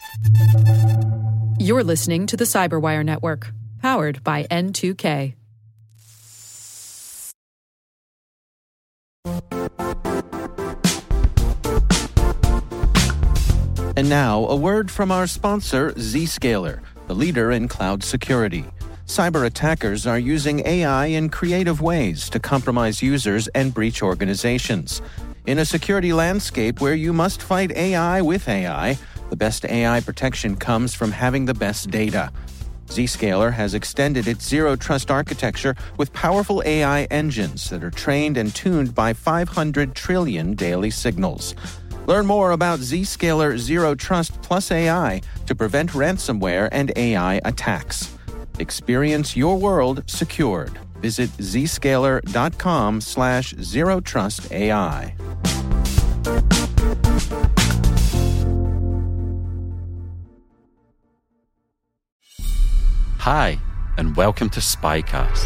You're listening to the Cyberwire Network, powered by N2K. And now, a word from our sponsor, Zscaler, the leader in cloud security. Cyber attackers are using AI in creative ways to compromise users and breach organizations. In a security landscape where you must fight AI with AI, the best AI protection comes from having the best data. Zscaler has extended its zero-trust architecture with powerful AI engines that are trained and tuned by 500 trillion daily signals. Learn more about Zscaler Zero Trust Plus AI to prevent ransomware and AI attacks. Experience your world secured. Visit zscaler.com/zerotrustai. Hi, and welcome to Spycast.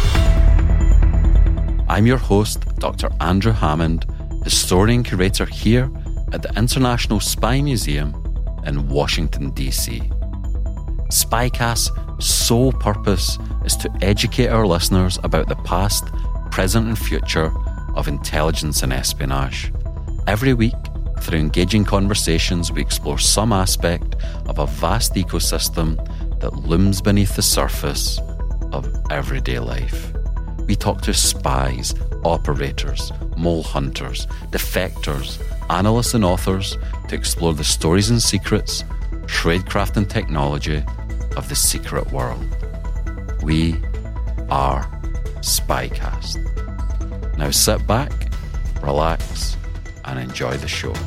I'm your host, Dr. Andrew Hammond, historian curator here at the International Spy Museum in Washington, D.C. Spycast's sole purpose is to educate our listeners about the past, present and future of intelligence and espionage. Every week, through engaging conversations, we explore some aspect of a vast ecosystem that looms beneath the surface of everyday life. We talk to spies, operators, mole hunters, defectors, analysts and authors to explore the stories and secrets, tradecraft and technology of the secret world. We are Spycast. Now sit back, relax, and enjoy the show.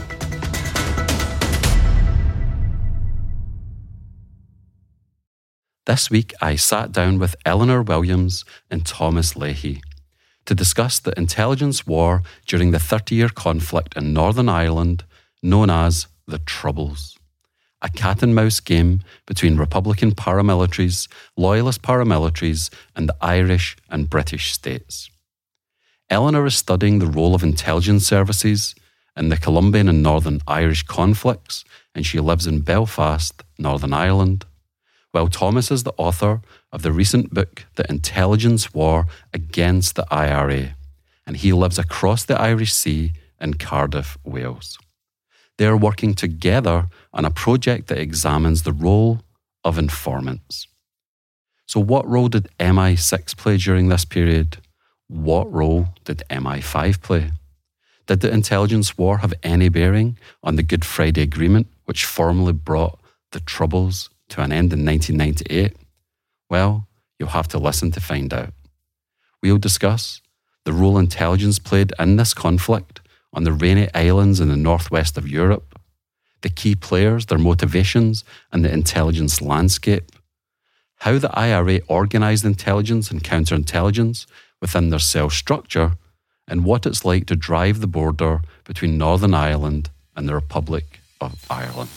This week, I sat down with Eleanor Williams and Thomas Leahy to discuss the intelligence war during the 30-year conflict in Northern Ireland, known as the Troubles, a cat-and-mouse game between Republican paramilitaries, Loyalist paramilitaries, and the Irish and British states. Eleanor is studying the role of intelligence services in the Colombian and Northern Irish conflicts, and she lives in Belfast, Northern Ireland, while Thomas is the author of the recent book, The Intelligence War Against the IRA, and he lives across the Irish Sea in Cardiff, Wales. They are working together on a project that examines the role of informants. So what role did MI6 play during this period? What role did MI5 play? Did the intelligence war have any bearing on the Good Friday Agreement, which formally brought the Troubles to an end in 1998? Well, you'll have to listen to find out. We'll discuss the role intelligence played in this conflict on the Rainy Islands in the northwest of Europe, the key players, their motivations, and the intelligence landscape, how the IRA organised intelligence and counterintelligence within their cell structure, and what it's like to drive the border between Northern Ireland and the Republic of Ireland.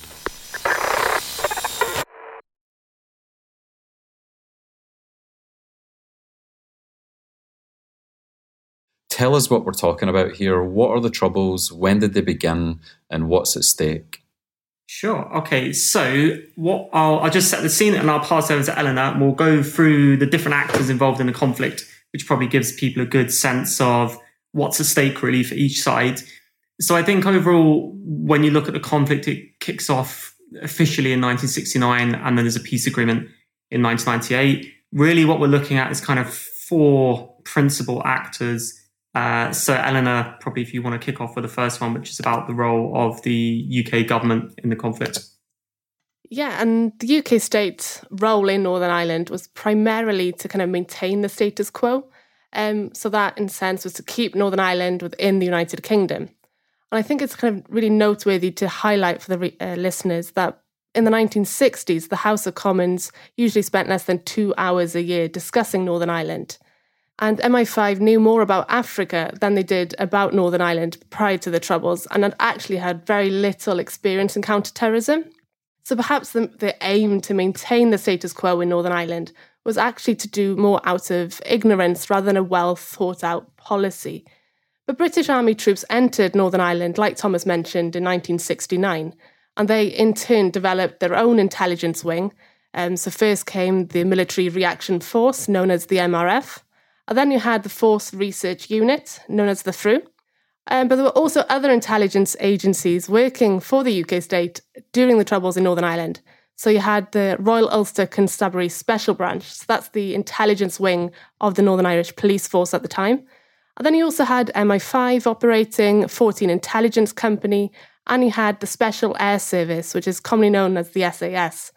Tell us what we're talking about here. What are the Troubles? When did they begin? And what's at stake? Sure. Okay. So I'll just set the scene and I'll pass over to Eleanor and we'll go through the different actors involved in the conflict, which probably gives people a good sense of what's at stake really for each side. So I think overall, when you look at the conflict, it kicks off officially in 1969 and then there's a peace agreement in 1998. Really what we're looking at is kind of four principal actors. So Eleanor, probably if you want to kick off with the first one, which is about the role of the UK government in the conflict. Yeah, and the UK state's role in Northern Ireland was primarily to kind of maintain the status quo. So that, in a sense, was to keep Northern Ireland within the United Kingdom. And I think it's kind of really noteworthy to highlight for the listeners that in the 1960s, the House of Commons usually spent less than 2 hours a year discussing Northern Ireland. And MI5 knew more about Africa than they did about Northern Ireland prior to the Troubles and had actually had very little experience in counterterrorism. So perhaps the aim to maintain the status quo in Northern Ireland was actually to do more out of ignorance rather than a well-thought-out policy. But British Army troops entered Northern Ireland, like Thomas mentioned, in 1969, And they, in turn, developed their own intelligence wing. So first came the Military Reaction Force, known as the MRF. And then you had the Force Research Unit, known as the FRU. But there were also other intelligence agencies working for the UK state during the Troubles in Northern Ireland. So you had the Royal Ulster Constabulary Special Branch. So that's the intelligence wing of the Northern Irish Police Force at the time. And then you also had MI5 operating, 14 Intelligence Company, and you had the Special Air Service, which is commonly known as the SAS.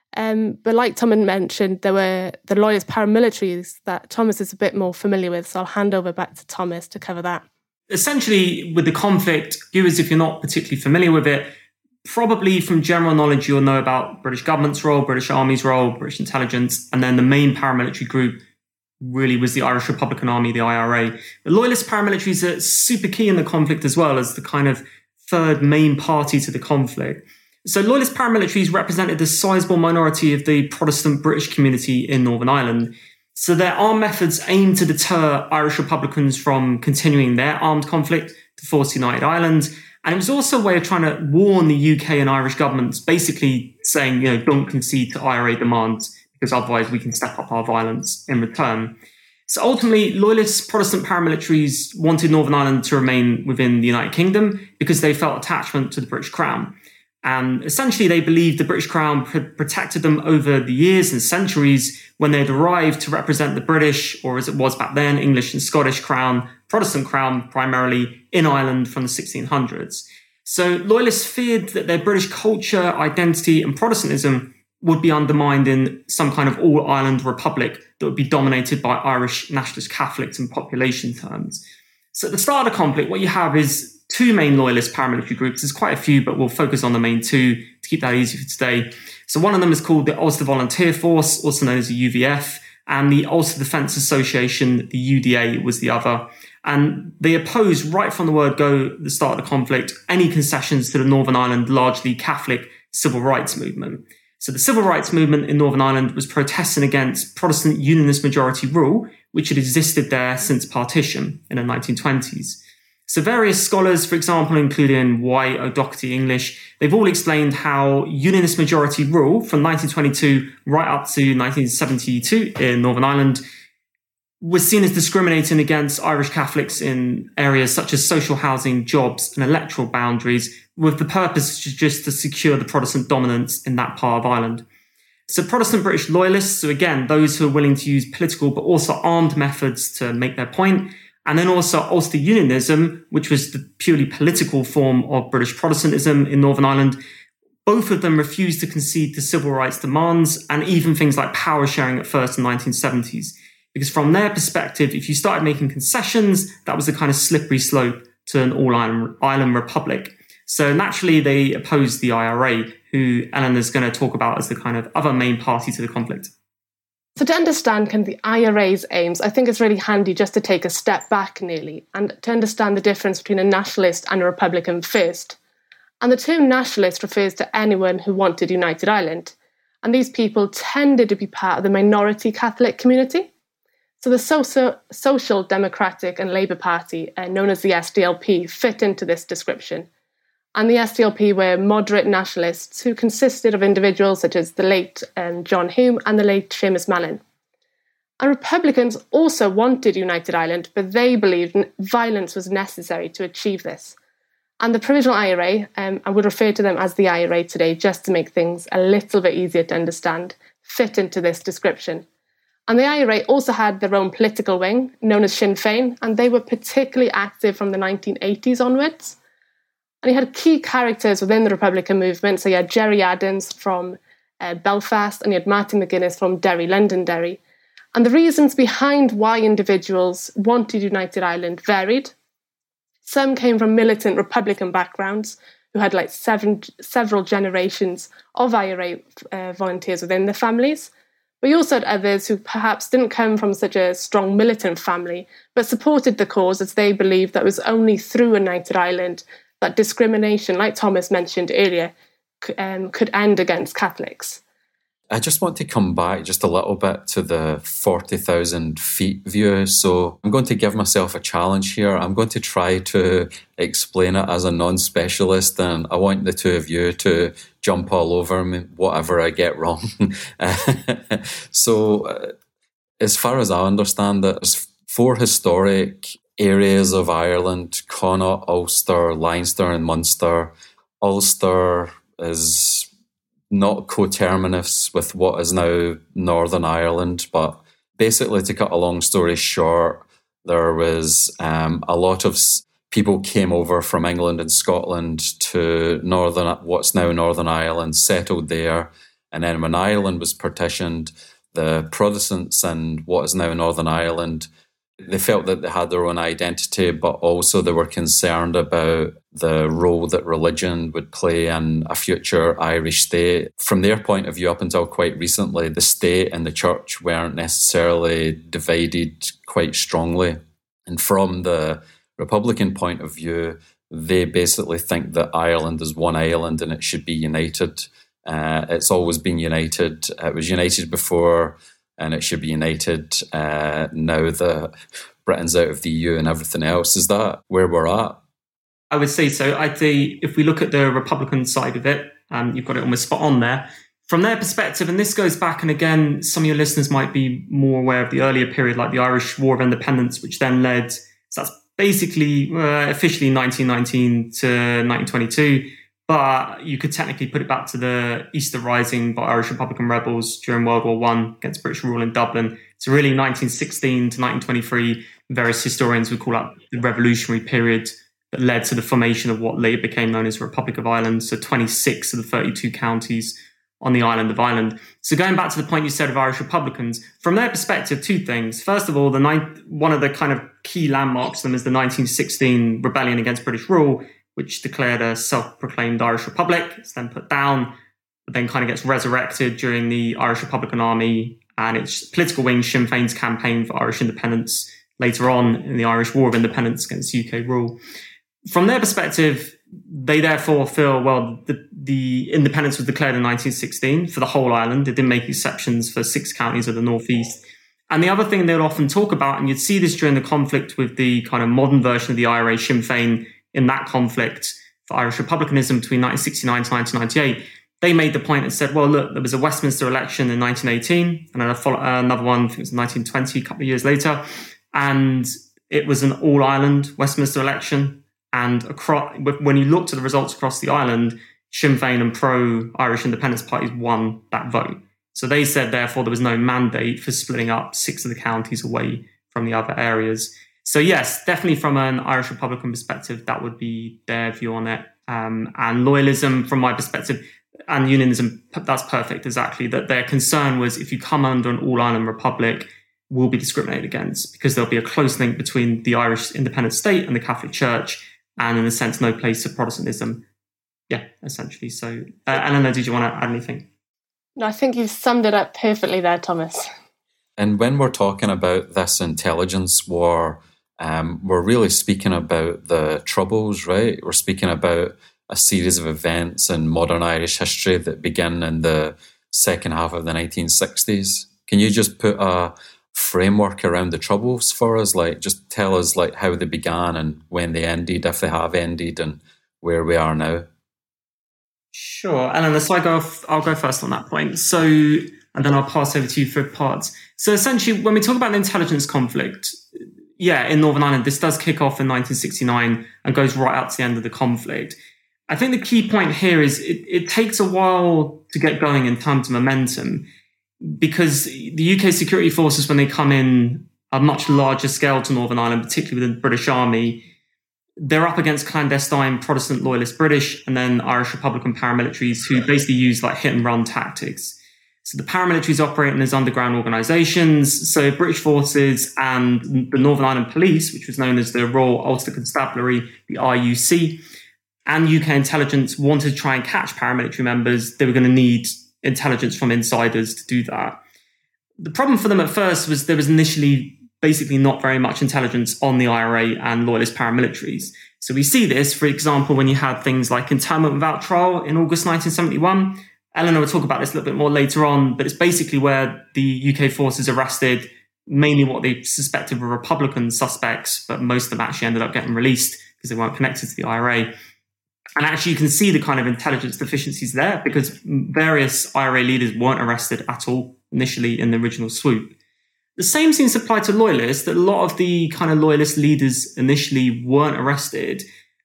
But like Tom had mentioned, there were the Loyalist paramilitaries that Thomas is a bit more familiar with. So I'll hand over back to Thomas to cover that. Essentially, with the conflict, viewers, if you're not particularly familiar with it, probably from general knowledge, you'll know about British government's role, British Army's role, British intelligence, and then the main paramilitary group really was the Irish Republican Army, the IRA. The Loyalist paramilitaries are super key in the conflict as well as the kind of third main party to the conflict. So Loyalist paramilitaries represented a sizable minority of the Protestant British community in Northern Ireland. So their armed methods aimed to deter Irish Republicans from continuing their armed conflict to force United Ireland. And it was also a way of trying to warn the UK and Irish governments, basically saying, don't concede to IRA demands because otherwise we can step up our violence in return. So ultimately, Loyalist Protestant paramilitaries wanted Northern Ireland to remain within the United Kingdom because they felt attachment to the British Crown. And essentially, they believed the British Crown had protected them over the years and centuries when they'd arrived to represent the British, or as it was back then, English and Scottish Crown, Protestant Crown, primarily in Ireland from the 1600s. So Loyalists feared that their British culture, identity, and Protestantism would be undermined in some kind of all-Ireland republic that would be dominated by Irish nationalist Catholics in population terms. So at the start of the conflict, what you have is two main Loyalist paramilitary groups. There's quite a few, but we'll focus on the main two to keep that easy for today. So one of them is called the Ulster Volunteer Force, also known as the UVF, and the Ulster Defence Association, the UDA, was the other. And they opposed, right from the word go at the start of the conflict, any concessions to the Northern Ireland largely Catholic civil rights movement. So the civil rights movement in Northern Ireland was protesting against Protestant unionist majority rule, which had existed there since partition in the 1920s. So various scholars, for example, including White, O'Doherty, English, they've all explained how unionist majority rule from 1922 right up to 1972 in Northern Ireland was seen as discriminating against Irish Catholics in areas such as social housing, jobs, and electoral boundaries, with the purpose just to secure the Protestant dominance in that part of Ireland. So Protestant British loyalists, so again, those who are willing to use political but also armed methods to make their point, and then also Ulster Unionism, which was the purely political form of British Protestantism in Northern Ireland. Both of them refused to concede to civil rights demands and even things like power sharing at first in the 1970s. Because from their perspective, if you started making concessions, that was a kind of slippery slope to an all-Ireland republic. So naturally, they opposed the IRA, who Eleanor's going to talk about as the kind of other main party to the conflict. So to understand kind of the IRA's aims, I think it's really handy just to take a step back nearly and to understand the difference between a nationalist and a Republican first. And the term nationalist refers to anyone who wanted United Ireland. And these people tended to be part of the minority Catholic community. So the Social Democratic and Labour Party, known as the SDLP, fit into this description. And the SDLP were moderate nationalists who consisted of individuals such as the late John Hume and the late Seamus Mallon. And Republicans also wanted United Ireland, but they believed violence was necessary to achieve this. And the Provisional IRA, I would refer to them as the IRA today just to make things a little bit easier to understand, fit into this description. And the IRA also had their own political wing, known as Sinn Féin, and they were particularly active from the 1980s onwards. And he had key characters within the Republican movement. So you had Gerry Adams from Belfast, and you had Martin McGuinness from Derry, Londonderry. And the reasons behind why individuals wanted United Ireland varied. Some came from militant Republican backgrounds who had like several generations of IRA volunteers within their families. But you also had others who perhaps didn't come from such a strong militant family, but supported the cause as they believed that it was only through United Ireland that discrimination, like Thomas mentioned earlier, could end against Catholics. I just want to come back just a little bit to the 40,000 feet view. So I'm going to give myself a challenge here. I'm going to try to explain it as a non-specialist, and I want the two of you to jump all over me, whatever I get wrong. So as far as I understand it, there's 4 historic areas of Ireland: Connaught, Ulster, Leinster and Munster. Ulster is not coterminous with what is now Northern Ireland, but basically, to cut a long story short, there was a lot of people came over from England and Scotland to what's now Northern Ireland, settled there, and then when Ireland was partitioned, the Protestants in what is now Northern Ireland, they felt that they had their own identity, but also they were concerned about the role that religion would play in a future Irish state. From their point of view, up until quite recently, the state and the church weren't necessarily divided quite strongly. And from the Republican point of view, they basically think that Ireland is one island and it should be united. It's always been united. It was united before, and it should be united now that Britain's out of the EU and everything else. Is that where we're at? I would say so. I'd say if we look at the Republican side of it, you've got it almost spot on there. From their perspective, and this goes back, and again, some of your listeners might be more aware of the earlier period, like the Irish War of Independence, which then led, so that's basically officially 1919 to 1922, but you could technically put it back to the Easter Rising by Irish Republican rebels during World War I against British rule in Dublin. So really 1916 to 1923, various historians would call that the revolutionary period that led to the formation of what later became known as the Republic of Ireland. So 26 of the 32 counties on the island of Ireland. So going back to the point you said of Irish Republicans, from their perspective, 2 things. First of all, one of the kind of key landmarks of them is the 1916 rebellion against British rule, which declared a self-proclaimed Irish Republic. It's then put down, but then kind of gets resurrected during the Irish Republican Army and its political wing, Sinn Féin's campaign for Irish independence later on in the Irish War of Independence against UK rule. From their perspective, they therefore feel, well, the independence was declared in 1916 for the whole island. It didn't make exceptions for 6 counties of the northeast. And the other thing they'll often talk about, and you'd see this during the conflict with the kind of modern version of the IRA, Sinn Féin, in that conflict for Irish republicanism between 1969 to 1998, they made the point and said, well, look, there was a Westminster election in 1918 and then another one, I think it was 1920, a couple of years later. And it was an all-island Westminster election. And when you looked at the results across the island, Sinn Féin and pro-Irish independence parties won that vote. So they said, therefore, there was no mandate for splitting up 6 of the counties away from the other areas. So yes, definitely from an Irish Republican perspective, that would be their view on it. And loyalism, from my perspective, and unionism, that's perfect, exactly. That their concern was if you come under an all-island republic, will be discriminated against because there'll be a close link between the Irish independent state and the Catholic Church, and in a sense, no place for Protestantism. Yeah, essentially. So, Eleanor, did you want to add anything? No, I think you've summed it up perfectly there, Thomas. And when we're talking about this intelligence war, we're really speaking about the Troubles, right? We're speaking about a series of events in modern Irish history that begin in the second half of the 1960s. Can you just put a framework around the Troubles for us? Like, just tell us like how they began and when they ended, if they have ended, and where we are now. Sure, Eleanor, so I'll go first on that point. So, and then I'll pass over to you for parts. So essentially, when we talk about the intelligence conflict, yeah, in Northern Ireland, this does kick off in 1969 and goes right up to the end of the conflict. I think the key point here is it takes a while to get going in terms of momentum, because the UK security forces, when they come in a much larger scale to Northern Ireland, particularly with the British Army, they're up against clandestine Protestant loyalist British and then Irish Republican paramilitaries who basically use like hit and run tactics. So the paramilitaries operating as underground organisations. So British forces and the Northern Ireland Police, which was known as the Royal Ulster Constabulary, the RUC, and UK intelligence wanted to try and catch paramilitary members. They were going to need intelligence from insiders to do that. The problem for them at first was there was initially basically not very much intelligence on the IRA and loyalist paramilitaries. So we see this, for example, when you had things like internment without trial in August 1971 Eleanor will talk about this a little bit more later on, but it's basically where the UK forces arrested mainly what they suspected were Republican suspects, but most of them actually ended up getting released because they weren't connected to the IRA. And actually, you can see the kind of intelligence deficiencies there because various IRA leaders weren't arrested at all initially in the original swoop. The same seems to apply to loyalists, that a lot of the kind of loyalist leaders initially weren't arrested.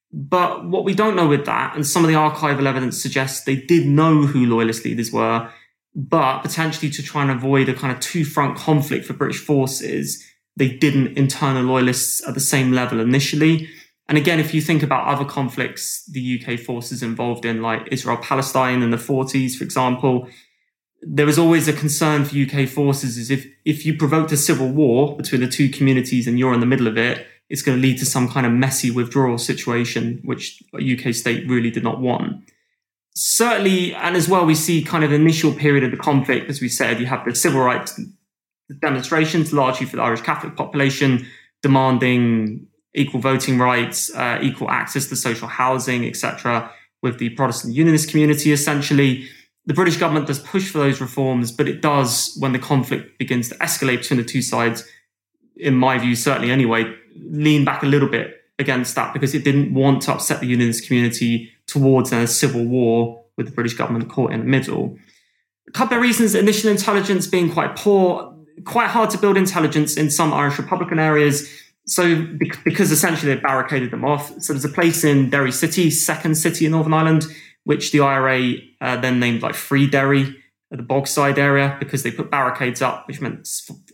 But what we don't know with that, and some of the archival evidence suggests they did know who loyalist leaders were, but potentially to try and avoid a kind of two-front conflict for British forces, they didn't internal loyalists at the same level initially. And again, if you think about other conflicts the UK forces involved in, like Israel-Palestine in the 40s, for example, there was always a concern for UK forces is if you provoked a civil war between the two communities and you're in the middle of it, it's going to lead to some kind of messy withdrawal situation, which a UK state really did not want. Certainly, and as well, we see kind of the initial period of the conflict, as we said, you have the civil rights demonstrations, largely for the Irish Catholic population, demanding equal voting rights, equal access to social housing, etc., with the Protestant Unionist community, essentially. The British government does push for those reforms, but it does, when the conflict begins to escalate between the two sides, in my view, certainly anyway, lean back a little bit against that because it didn't want to upset the Unionist community towards a civil war with the British government caught in the middle. A couple of reasons: initial intelligence being quite poor, quite hard to build intelligence in some Irish Republican areas. So because essentially they barricaded them off. So there's a place in Derry City, second city in Northern Ireland, which the IRA then named like Free Derry, the Bogside area, because they put barricades up, which meant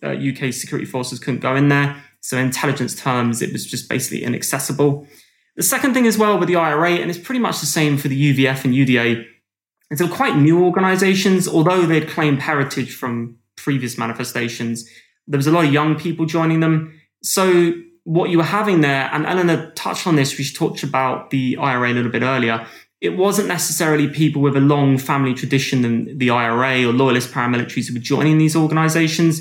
UK security forces couldn't go in there. So in intelligence terms, it was just basically inaccessible. The second thing as well with the IRA, and it's pretty much the same for the UVF and UDA, is they're quite new organizations, although they'd claimed heritage from previous manifestations. There was a lot of young people joining them. So what you were having there, and Eleanor touched on this, we talked about the IRA a little bit earlier, it wasn't necessarily people with a long family tradition in the IRA or loyalist paramilitaries who were joining these organizations.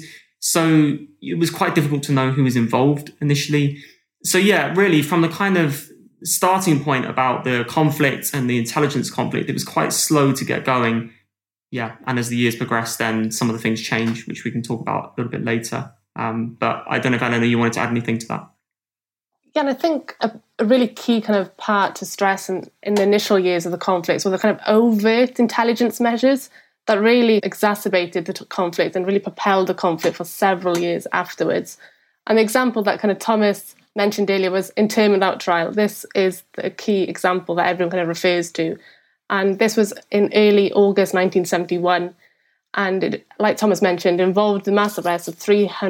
So it was quite difficult to know who was involved initially. So yeah, really from the kind of starting point about the conflict and the intelligence conflict, it was quite slow to get going. Yeah, and as the years progressed, then some of the things changed, which we can talk about a little bit later. But I don't know if, Eleanor, you wanted to add anything to that. Yeah, and I think a really key kind of part to stress in the initial years of the conflicts were the kind of overt intelligence measures that really exacerbated the conflict and really propelled the conflict for several years afterwards. And the example that kind of Thomas mentioned earlier was internment without trial. This is the key example that everyone kind of refers to. And this was in early August 1971. And it, like Thomas mentioned, involved the mass arrest of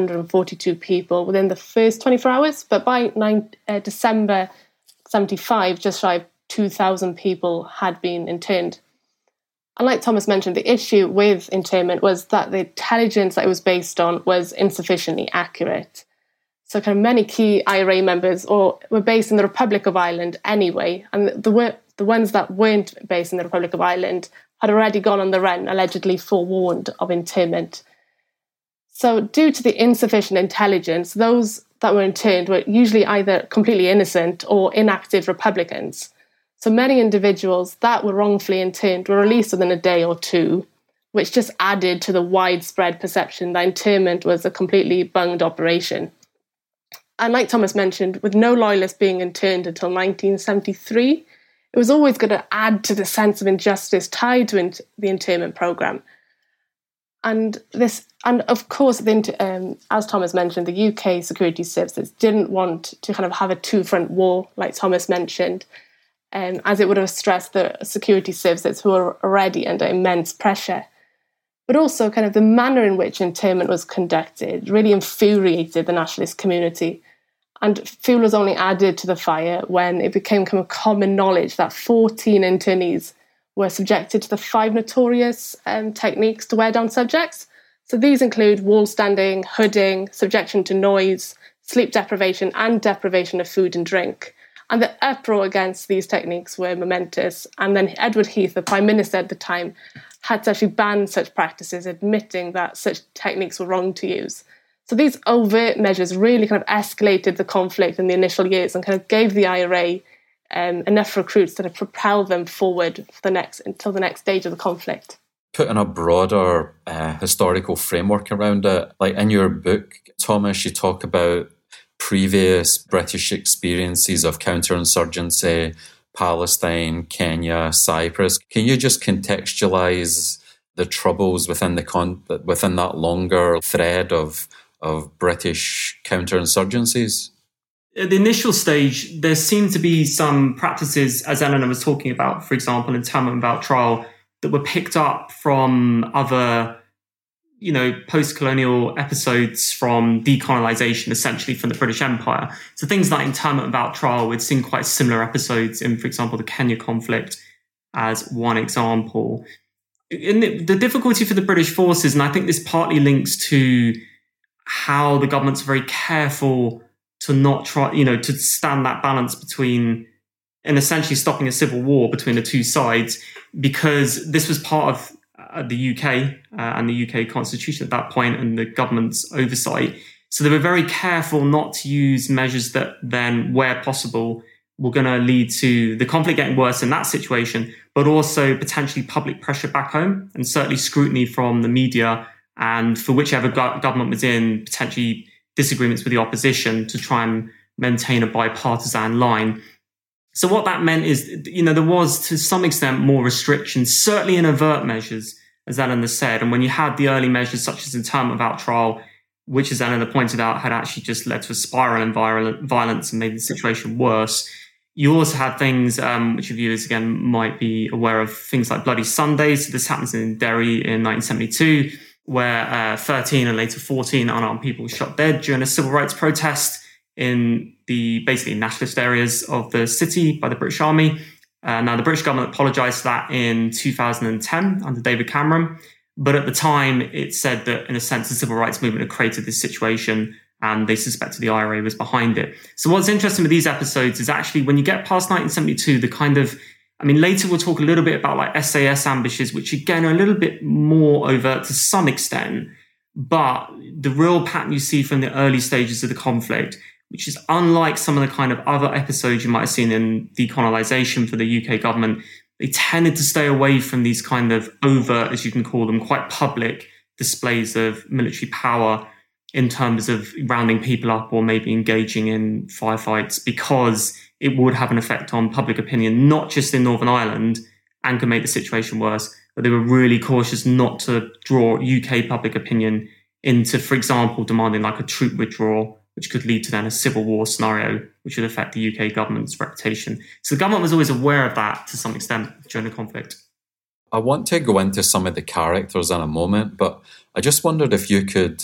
342 people within the first 24 hours. But by December 75, just shy of 2,000 people had been interned. And like Thomas mentioned, the issue with internment was that the intelligence that it was based on was insufficiently accurate. So kind of many key IRA members were based in the Republic of Ireland anyway, and the ones that weren't based in the Republic of Ireland had already gone on the run, allegedly forewarned of internment. So due to the insufficient intelligence, those that were interned were usually either completely innocent or inactive Republicans. So many individuals that were wrongfully interned were released within a day or two, which just added to the widespread perception that internment was a completely bunged operation. And like Thomas mentioned, with no loyalists being interned until 1973, it was always going to add to the sense of injustice tied to the internment programme. And of course, as Thomas mentioned, the UK security services didn't want to kind of have a two-front war, like Thomas mentioned, as it would have stressed the security services who were already under immense pressure. But also kind of the manner in which internment was conducted really infuriated the nationalist community. And fuel was only added to the fire when it became kind of common knowledge that 14 internees were subjected to the 5 notorious techniques to wear down subjects. So these include wall standing, hooding, subjection to noise, sleep deprivation, and deprivation of food and drink. And the uproar against these techniques were momentous. And then Edward Heath, the Prime Minister at the time, had to actually ban such practices, admitting that such techniques were wrong to use. So these overt measures really kind of escalated the conflict in the initial years and kind of gave the IRA enough recruits to propel them forward for until the next stage of the conflict. putting a broader historical framework around it. Like in your book, Thomas, you talk about previous British experiences of counterinsurgency, Palestine, Kenya, Cyprus. Can you just contextualise the troubles within within that longer thread of British counterinsurgencies? At the initial stage, there seemed to be some practices, as Eleanor was talking about, for example, in Tamim about trial, that were picked up from other, post-colonial episodes from decolonization, essentially from the British Empire. So things like internment about trial, we'd seen quite similar episodes in, for example, the Kenya conflict as one example. And the difficulty for the British forces, and I think this partly links to how the government's very careful to not try, to stand that balance between, and essentially stopping a civil war between the two sides, because this was part of the UK and the UK constitution at that point and the government's oversight. So they were very careful not to use measures that then, where possible, were going to lead to the conflict getting worse in that situation, but also potentially public pressure back home and certainly scrutiny from the media and for whichever government was in, potentially disagreements with the opposition to try and maintain a bipartisan line. So what that meant is, there was to some extent more restrictions, certainly in overt measures, as Eleanor said. And when you had the early measures such as internment without trial, which, as Eleanor pointed out, had actually just led to a spiral in violence and made the situation worse. You also had things which your viewers, again, might be aware of, things like Bloody Sundays. So this happens in Derry in 1972, where 13 and later 14 unarmed people were shot dead during a civil rights protest in the basically nationalist areas of the city by the British Army. Now, the British government apologised for that in 2010 under David Cameron. But at the time, it said that, in a sense, the civil rights movement had created this situation and they suspected the IRA was behind it. So what's interesting with these episodes is actually when you get past 1972, the kind of, later we'll talk a little bit about like SAS ambushes, which again are a little bit more overt to some extent. But the real pattern you see from the early stages of the conflict, which is unlike some of the kind of other episodes you might have seen in decolonization for the UK government, they tended to stay away from these kind of overt, as you can call them, quite public displays of military power in terms of rounding people up or maybe engaging in firefights, because it would have an effect on public opinion, not just in Northern Ireland, and could make the situation worse. But they were really cautious not to draw UK public opinion into, for example, demanding like a troop withdrawal, which could lead to then a civil war scenario, which would affect the UK government's reputation. So the government was always aware of that to some extent during the conflict. I want to go into some of the characters in a moment, but I just wondered if you could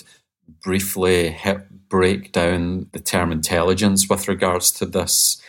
briefly break down the term intelligence with regards to this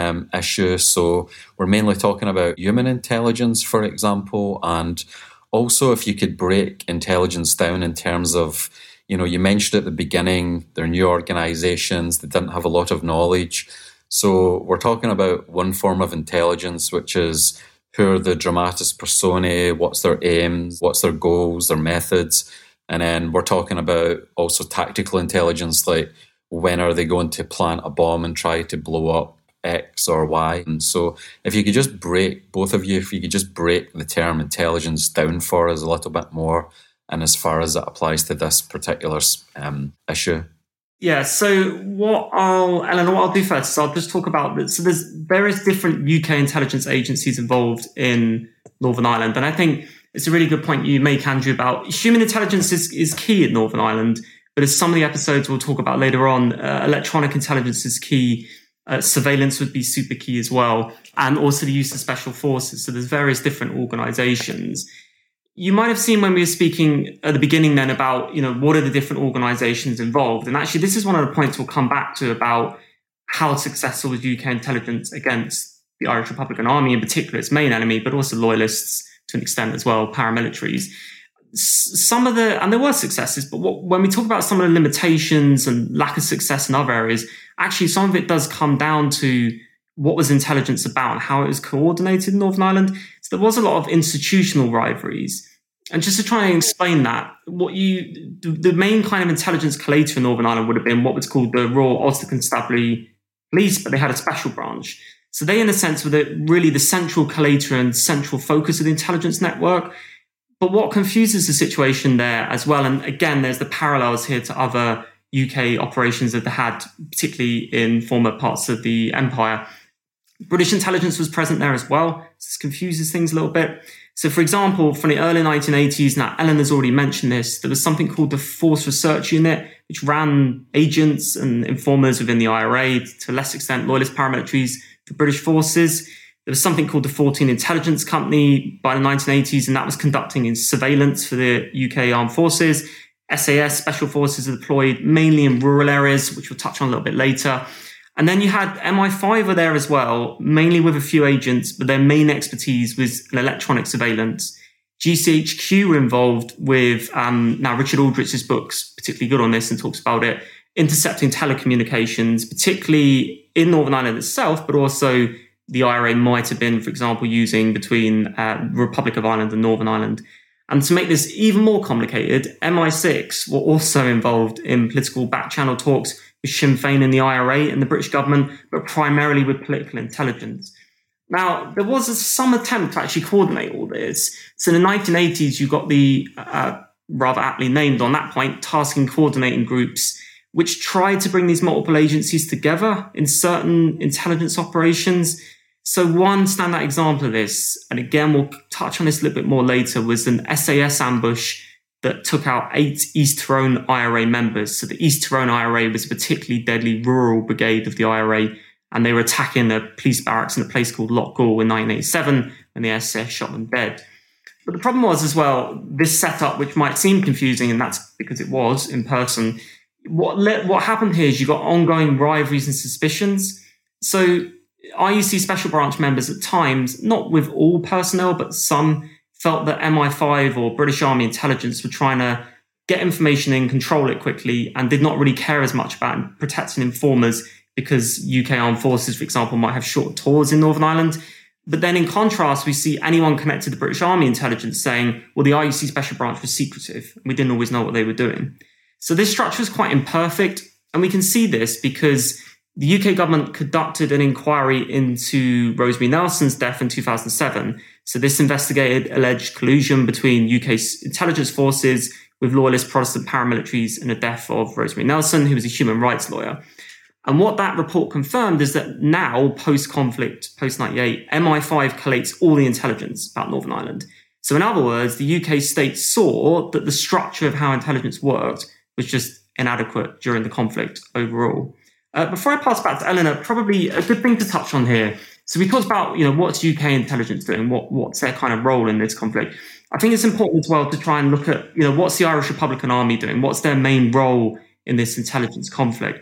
issue. So we're mainly talking about human intelligence, for example, and also if you could break intelligence down in terms of, you mentioned at the beginning, they're new organisations, they didn't have a lot of knowledge. So we're talking about one form of intelligence, which is who are the dramatis personae, what's their aims, what's their goals, their methods. And then we're talking about also tactical intelligence, like when are they going to plant a bomb and try to blow up X or Y. And so if you could just break, both of you, if you could just break the term intelligence down for us a little bit more, and as far as it applies to this particular issue. Yeah, so what I'll do first is I'll just talk about this. So there's various different UK intelligence agencies involved in Northern Ireland. And I think it's a really good point you make, Andrew, about human intelligence is key in Northern Ireland. But as some of the episodes we'll talk about later on, electronic intelligence is key. Surveillance would be super key as well. And also the use of special forces. So there's various different organizations. You might have seen when we were speaking at the beginning then about, what are the different organizations involved? And actually, this is one of the points we'll come back to about how successful was UK intelligence against the Irish Republican Army, in particular, its main enemy, but also loyalists to an extent as well, paramilitaries. And there were successes, but when we talk about some of the limitations and lack of success in other areas, actually, some of it does come down to what was intelligence about and how it was coordinated in Northern Ireland. So there was a lot of institutional rivalries. And just to try and explain that, the main kind of intelligence collator in Northern Ireland would have been what was called the Royal Ulster Constabulary Police, but they had a special branch. So they, in a sense, were really the central collator and central focus of the intelligence network. But what confuses the situation there as well, and again, there's the parallels here to other UK operations that they had, particularly in former parts of the empire. British intelligence was present there as well. This confuses things a little bit. So, for example, from the early 1980s, now Eleanor's already mentioned this, there was something called the Force Research Unit, which ran agents and informers within the IRA, to a less extent loyalist paramilitaries for British forces. There was something called the 14 Intelligence Company by the 1980s, and that was conducting surveillance for the UK armed forces. SAS, special forces, are deployed mainly in rural areas, which we'll touch on a little bit later. And then you had MI5 were there as well, mainly with a few agents, but their main expertise was in electronic surveillance. GCHQ were involved with, now Richard Aldrich's book's particularly good on this and talks about it, intercepting telecommunications, particularly in Northern Ireland itself, but also the IRA might have been, for example, using between the Republic of Ireland and Northern Ireland. And to make this even more complicated, MI6 were also involved in political back-channel talks with Sinn Féin in the IRA and the British government, but primarily with political intelligence. Now, there was some attempt to actually coordinate all this. So in the 1980s, you got the, rather aptly named on that point, task and coordinating groups, which tried to bring these multiple agencies together in certain intelligence operations. So one standout example of this, and again, we'll touch on this a little bit more later, was an SAS ambush that took out 8 East Tyrone IRA members. So the East Tyrone IRA was a particularly deadly rural brigade of the IRA, and they were attacking a police barracks in a place called Lochgall in 1987, and the SAS shot them dead. But the problem was as well, this setup, which might seem confusing, and that's because it was in person, what happened here is you got ongoing rivalries and suspicions. So IUC Special Branch members at times, not with all personnel, but some, felt that MI5 or British Army intelligence were trying to get information in, control it quickly, and did not really care as much about protecting informers because UK armed forces, for example, might have short tours in Northern Ireland. But then in contrast, we see anyone connected to the British Army intelligence saying, well, the IUC Special Branch was secretive. We didn't always know what they were doing. So this structure is quite imperfect. And we can see this because the UK government conducted an inquiry into Rosemary Nelson's death in 2007. So this investigated alleged collusion between UK intelligence forces with loyalist Protestant paramilitaries in the death of Rosemary Nelson, who was a human rights lawyer. And what that report confirmed is that now, post-conflict, post-98, MI5 collates all the intelligence about Northern Ireland. So in other words, the UK state saw that the structure of how intelligence worked was just inadequate during the conflict overall. Before I pass back to Eleanor, probably a good thing to touch on here. So we talked about, what's UK intelligence doing? What's their kind of role in this conflict? I think it's important as well to try and look at, what's the Irish Republican Army doing? What's their main role in this intelligence conflict?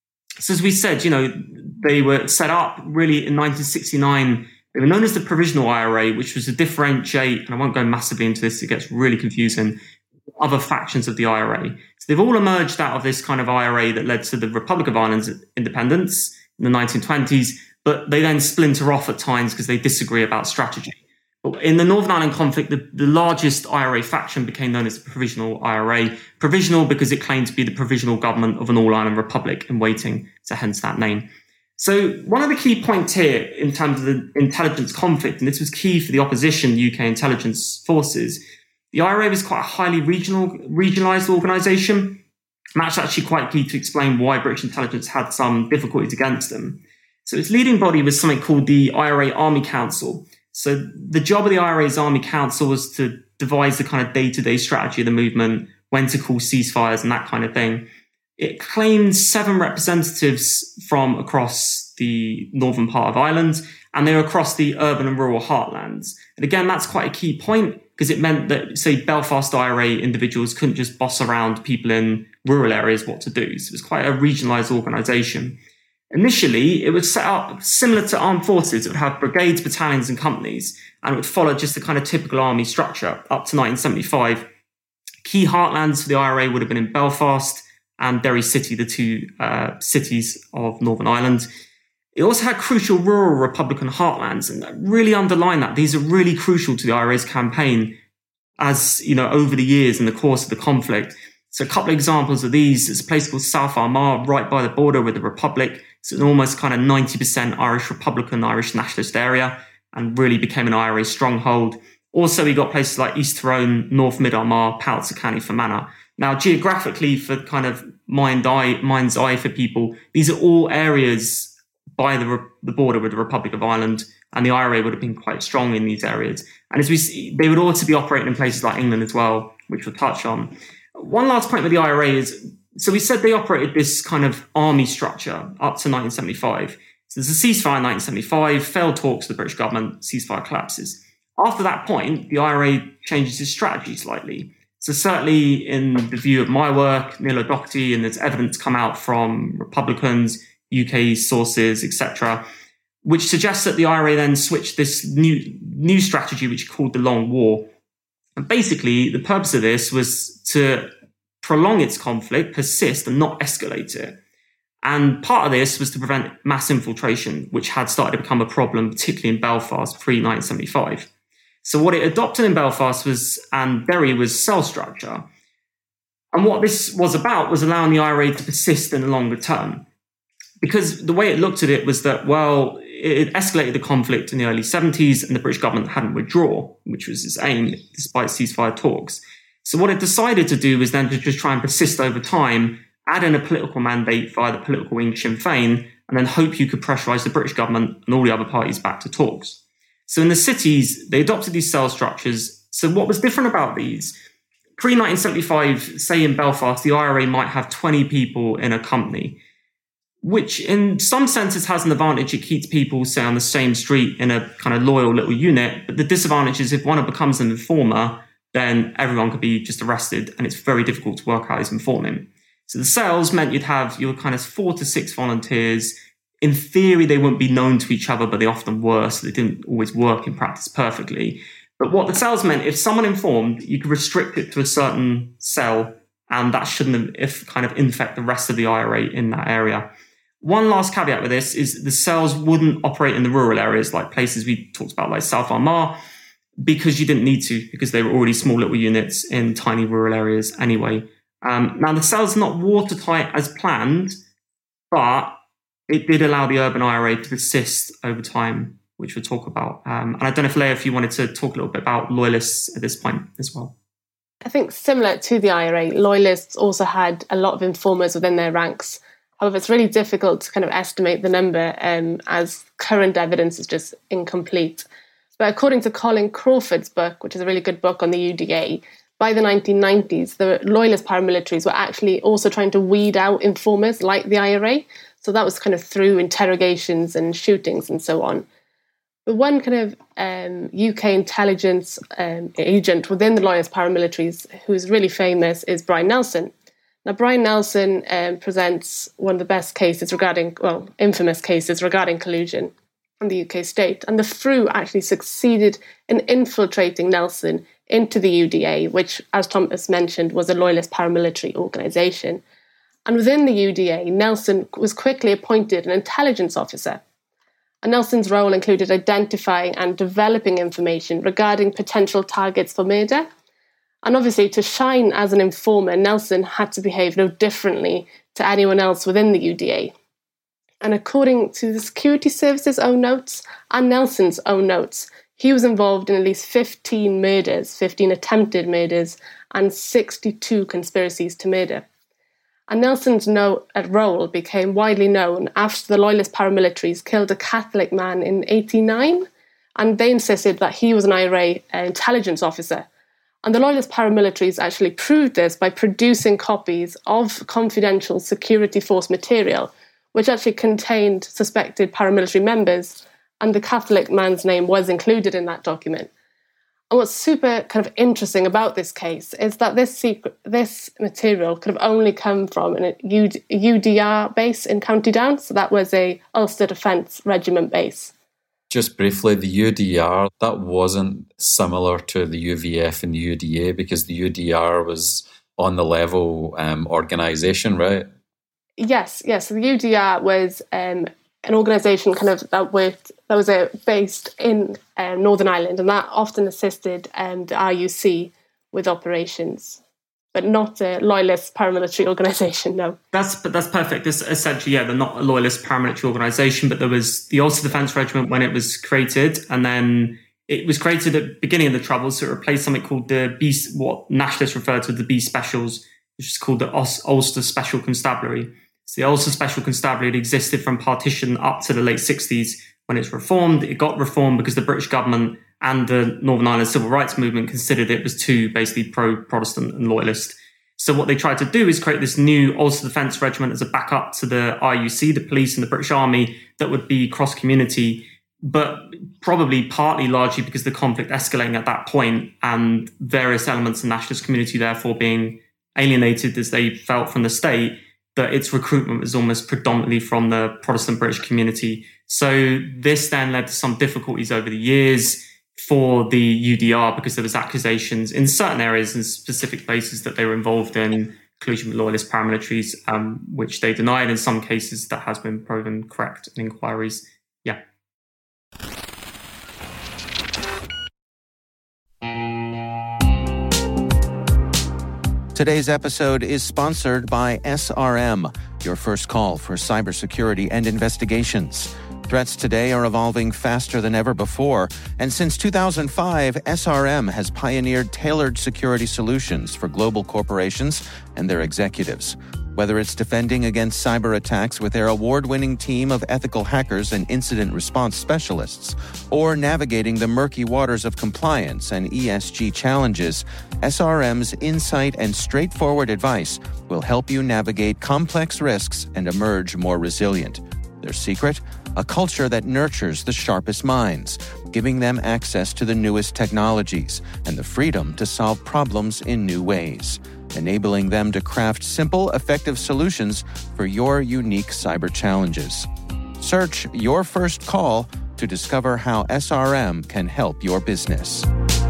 So as we said, they were set up really in 1969. They were known as the Provisional IRA, which was to differentiate, and I won't go massively into this, it gets really confusing, other factions of the IRA. So they've all emerged out of this kind of IRA that led to the Republic of Ireland's independence in the 1920s, but they then splinter off at times because they disagree about strategy. But in the Northern Ireland conflict, the largest IRA faction became known as the Provisional IRA. Provisional because it claimed to be the provisional government of an all-Ireland republic in waiting, so hence that name. So one of the key points here in terms of the intelligence conflict, and this was key for the opposition UK intelligence forces, the IRA was quite a highly regionalised organisation. And that's actually quite key to explain why British intelligence had some difficulties against them. So its leading body was something called the IRA Army Council. So the job of the IRA's Army Council was to devise the kind of day-to-day strategy of the movement, when to call ceasefires and that kind of thing. It claimed 7 representatives from across the northern part of Ireland, and they were across the urban and rural heartlands. And again, that's quite a key point because it meant that, say, Belfast IRA individuals couldn't just boss around people in rural areas what to do. So it was quite a regionalised organisation. Initially, it was set up similar to armed forces. It would have brigades, battalions and companies, and it would follow just the kind of typical army structure up to 1975. Key heartlands for the IRA would have been in Belfast and Derry City, the 2 cities of Northern Ireland. It also had crucial rural Republican heartlands, and that really underline that. These are really crucial to the IRA's campaign as, over the years in the course of the conflict. So a couple of examples of these is a place called South Armagh, right by the border with the Republic. It's an almost kind of 90% Irish Republican, Irish nationalist area, and really became an IRA stronghold. Also, we got places like East Tyrone, North Mid-Armagh, Powys-Fermanagh, Fermanagh. Now, geographically, for kind of mind's eye for people, these are all areas by the border with the Republic of Ireland, and the IRA would have been quite strong in these areas. And as we see, they would also be operating in places like England as well, which we'll touch on. One last point with the IRA is, so we said they operated this kind of army structure up to 1975. So there's a ceasefire in 1975, failed talks with the British government, ceasefire collapses. After that point, the IRA changes its strategy slightly. So certainly in the view of my work, Neil O'Doherty, and there's evidence come out from Republicans, UK sources, etc., which suggests that the IRA then switched this new strategy, which is called the Long War. And basically, the purpose of this was to prolong its conflict, persist, and not escalate it. And part of this was to prevent mass infiltration, which had started to become a problem, particularly in Belfast pre-1975. So what it adopted in Belfast and Derry was cell structure. And what this was about was allowing the IRA to persist in the longer term. Because the way it looked at it was that, well, it escalated the conflict in the early 70s and the British government hadn't withdrawn, which was its aim, despite ceasefire talks. So what it decided to do was then to just try and persist over time, add in a political mandate via the political wing Sinn Féin, and then hope you could pressurise the British government and all the other parties back to talks. So in the cities, they adopted these cell structures. So what was different about these? Pre-1975, say in Belfast, the IRA might have 20 people in a company, which in some senses has an advantage. It keeps people, say, on the same street in a kind of loyal little unit. But the disadvantage is if one becomes an informer, then everyone could be just arrested, and it's very difficult to work out who's informing. So the cells meant you'd have your kind of 4 to 6 volunteers. In theory, they wouldn't be known to each other, but they often were, so they didn't always work in practice perfectly. But what the cells meant, if someone informed, you could restrict it to a certain cell, and that shouldn't infect the rest of the IRA in that area. One last caveat with this is the cells wouldn't operate in the rural areas, like places we talked about, like South Armagh, because you didn't need to, because they were already small little units in tiny rural areas anyway. Now, the cell's not watertight as planned, but it did allow the urban IRA to persist over time, which we'll talk about. And I don't know, Leah, if you wanted to talk a little bit about loyalists at this point as well. I think similar to the IRA, loyalists also had a lot of informers within their ranks. However, it's really difficult to kind of estimate the number as current evidence is just incomplete. But according to Colin Crawford's book, which is a really good book on the UDA, by the 1990s, the loyalist paramilitaries were actually also trying to weed out informers like the IRA. So that was kind of through interrogations and shootings and so on. But one kind of UK intelligence agent within the loyalist paramilitaries who is really famous is Brian Nelson. Now, Brian Nelson presents one of the best cases infamous cases regarding collusion in the UK state. And the FRU actually succeeded in infiltrating Nelson into the UDA, which, as Thomas mentioned, was a loyalist paramilitary organisation. And within the UDA, Nelson was quickly appointed an intelligence officer. And Nelson's role included identifying and developing information regarding potential targets for murder. And obviously, to shine as an informer, Nelson had to behave no differently to anyone else within the UDA. And according to the Security Service's own notes and Nelson's own notes, he was involved in at least 15 murders, 15 attempted murders, and 62 conspiracies to murder. And Nelson's role became widely known after the loyalist paramilitaries killed a Catholic man in 1989, and they insisted that he was an IRA intelligence officer. And the loyalist paramilitaries actually proved this by producing copies of confidential security force material, which actually contained suspected paramilitary members, and the Catholic man's name was included in that document. And what's super kind of interesting about this case is that this material could have only come from a UDR base in County Down, so that was a Ulster Defence Regiment base. Just briefly, the UDR, that wasn't similar to the UVF and the UDA because the UDR was on the level organisation, right? Yes. So the UDR was an organisation kind of that was based in Northern Ireland, and that often assisted the RUC with operations, but not a loyalist paramilitary organisation, no. That's perfect. This essentially, they're not a loyalist paramilitary organisation, but there was the Ulster Defence Regiment when it was created, and then It was created at the beginning of the Troubles, so it replaced something called the B, what nationalists refer to as the B Specials, which is called the Ulster Special Constabulary. So the Ulster Special Constabulary had existed from partition up to the late 60s when it's reformed. It got reformed because the British government and the Northern Ireland civil rights movement considered it was too basically pro-Protestant and loyalist. So what they tried to do is create this new Ulster Defence Regiment as a backup to the RUC, the police and the British Army, that would be cross-community, but probably partly largely because the conflict escalating at that point and various elements of the nationalist community therefore being alienated as they felt from the state, that its recruitment was almost predominantly from the Protestant British community. So this then led to some difficulties over the years for the UDR because there was accusations in certain areas and specific places that they were involved in collusion with loyalist paramilitaries, which they denied. In some cases, that has been proven correct in inquiries. Yeah. Today's episode is sponsored by SRM, your first call for cybersecurity and investigations. Threats today are evolving faster than ever before, and since 2005, SRM has pioneered tailored security solutions for global corporations and their executives. Whether it's defending against cyber attacks with their award-winning team of ethical hackers and incident response specialists, or navigating the murky waters of compliance and ESG challenges, SRM's insight and straightforward advice will help you navigate complex risks and emerge more resilient. Their secret? A culture that nurtures the sharpest minds, giving them access to the newest technologies and the freedom to solve problems in new ways, enabling them to craft simple, effective solutions for your unique cyber challenges. Search Your First Call to discover how SRM can help your business.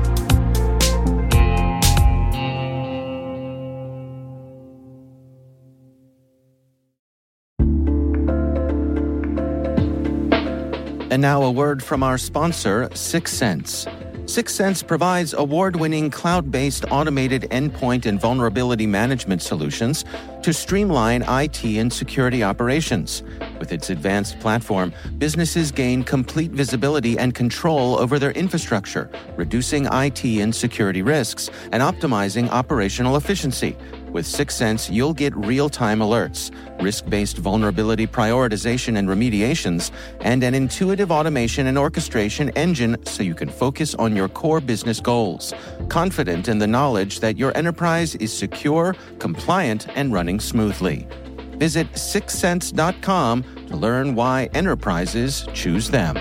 And now a word from our sponsor, Syxsense. Syxsense provides award-winning cloud-based automated endpoint and vulnerability management solutions to streamline IT and security operations. With its advanced platform, businesses gain complete visibility and control over their infrastructure, reducing IT and security risks and optimizing operational efficiency. With Syxsense, you'll get real-time alerts, risk-based vulnerability prioritization and remediations, and an intuitive automation and orchestration engine so you can focus on your core business goals, confident in the knowledge that your enterprise is secure, compliant, and running smoothly. Visit Syxsense.com to learn why enterprises choose them.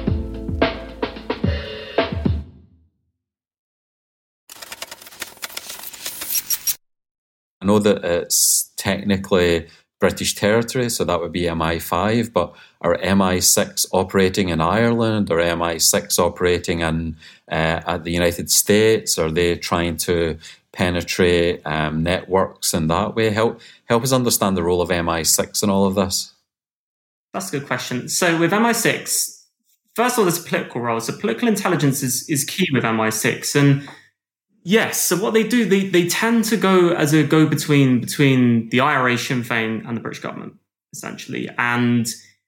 I know that it's technically British territory, so that would be MI5, but are MI6 operating in Ireland or MI6 operating in at the United States? Are they trying to penetrate networks in that way? Help us understand the role of MI6 in all of this. That's a good question. So with MI6, first of all, there's a political role. So political intelligence is key with MI6. And yes, so what they do, they tend to go as a go-between between the IRA, Sinn Féin, and the British government, essentially. And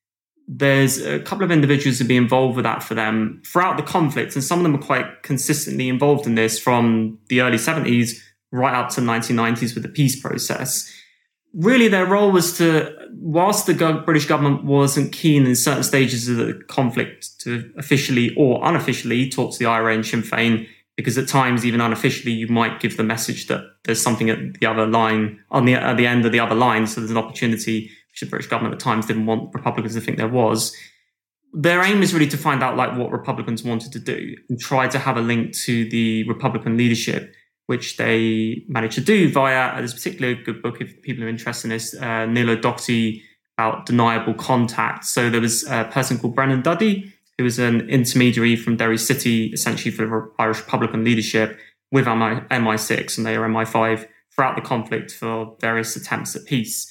there's a couple of individuals who've been involved with that for them throughout the conflict, and some of them are quite consistently involved in this from the early 70s right up to the 1990s with the peace process. Really, their role was to, whilst the British government wasn't keen in certain stages of the conflict to officially or unofficially talk to the IRA and Sinn Féin, because at times, even unofficially, you might give the message that there's something at the other line, at the end of the other line, so there's an opportunity, which the British government at times didn't want Republicans to think there was. Their aim is really to find out what Republicans wanted to do and try to have a link to the Republican leadership, which they managed to do via, there's a particularly good book if people are interested in this, Neil O'Doherty, about deniable contact. So there was a person called Brennan Duddy, who was an intermediary from Derry City, essentially for the Irish Republican leadership, with MI6, and they are MI5 throughout the conflict for various attempts at peace.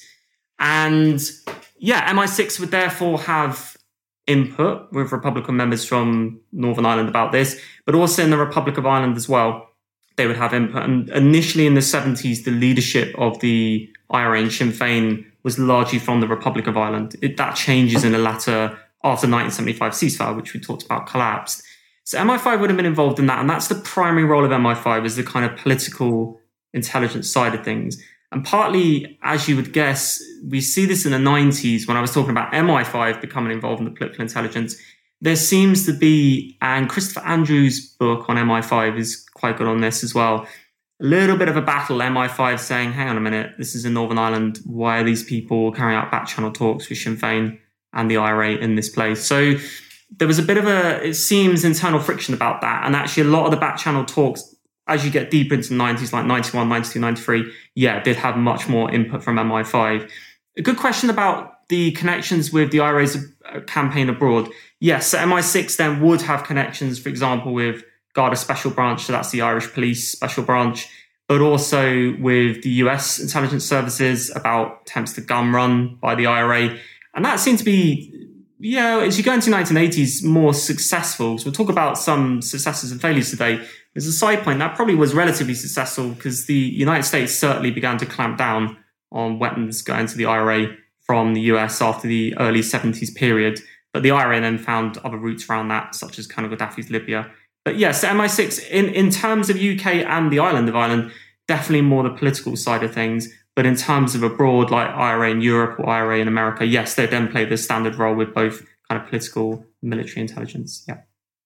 And yeah, MI6 would therefore have input with Republican members from Northern Ireland about this, but also in the Republic of Ireland as well, they would have input. And initially in the 70s, the leadership of the IRA and Sinn Féin was largely from the Republic of Ireland. That changes in the latter, after 1975 ceasefire, which we talked about, collapsed. So MI5 would have been involved in that. And that's the primary role of MI5, is the kind of political intelligence side of things. And partly, as you would guess, we see this in the 90s when I was talking about MI5 becoming involved in the political intelligence. There seems to be, and Christopher Andrews' book on MI5 is quite good on this as well, a little bit of a battle, MI5 saying, hang on a minute, this is in Northern Ireland. Why are these people carrying out back channel talks with Sinn Féin and the IRA in this place? So there was a bit of it seems, internal friction about that. And actually a lot of the back channel talks, as you get deeper into the 90s, like 91, 92, 93, did have much more input from MI5. A good question about the connections with the IRA's campaign abroad. Yes, so MI6 then would have connections, for example, with Garda Special Branch, so that's the Irish Police Special Branch, but also with the US intelligence services about attempts to gun run by the IRA. And that seemed to be, as you go into the 1980s, more successful. So we'll talk about some successes and failures today. As a side point, that probably was relatively successful because the United States certainly began to clamp down on weapons going to the IRA from the US after the early 70s period. But the IRA then found other routes around that, such as kind of Gaddafi's Libya. But yes, so MI6, in terms of UK and the island of Ireland, definitely more the political side of things. But in terms of abroad, like IRA in Europe or IRA in America, yes, they then play the standard role with both kind of political and military intelligence. Yeah.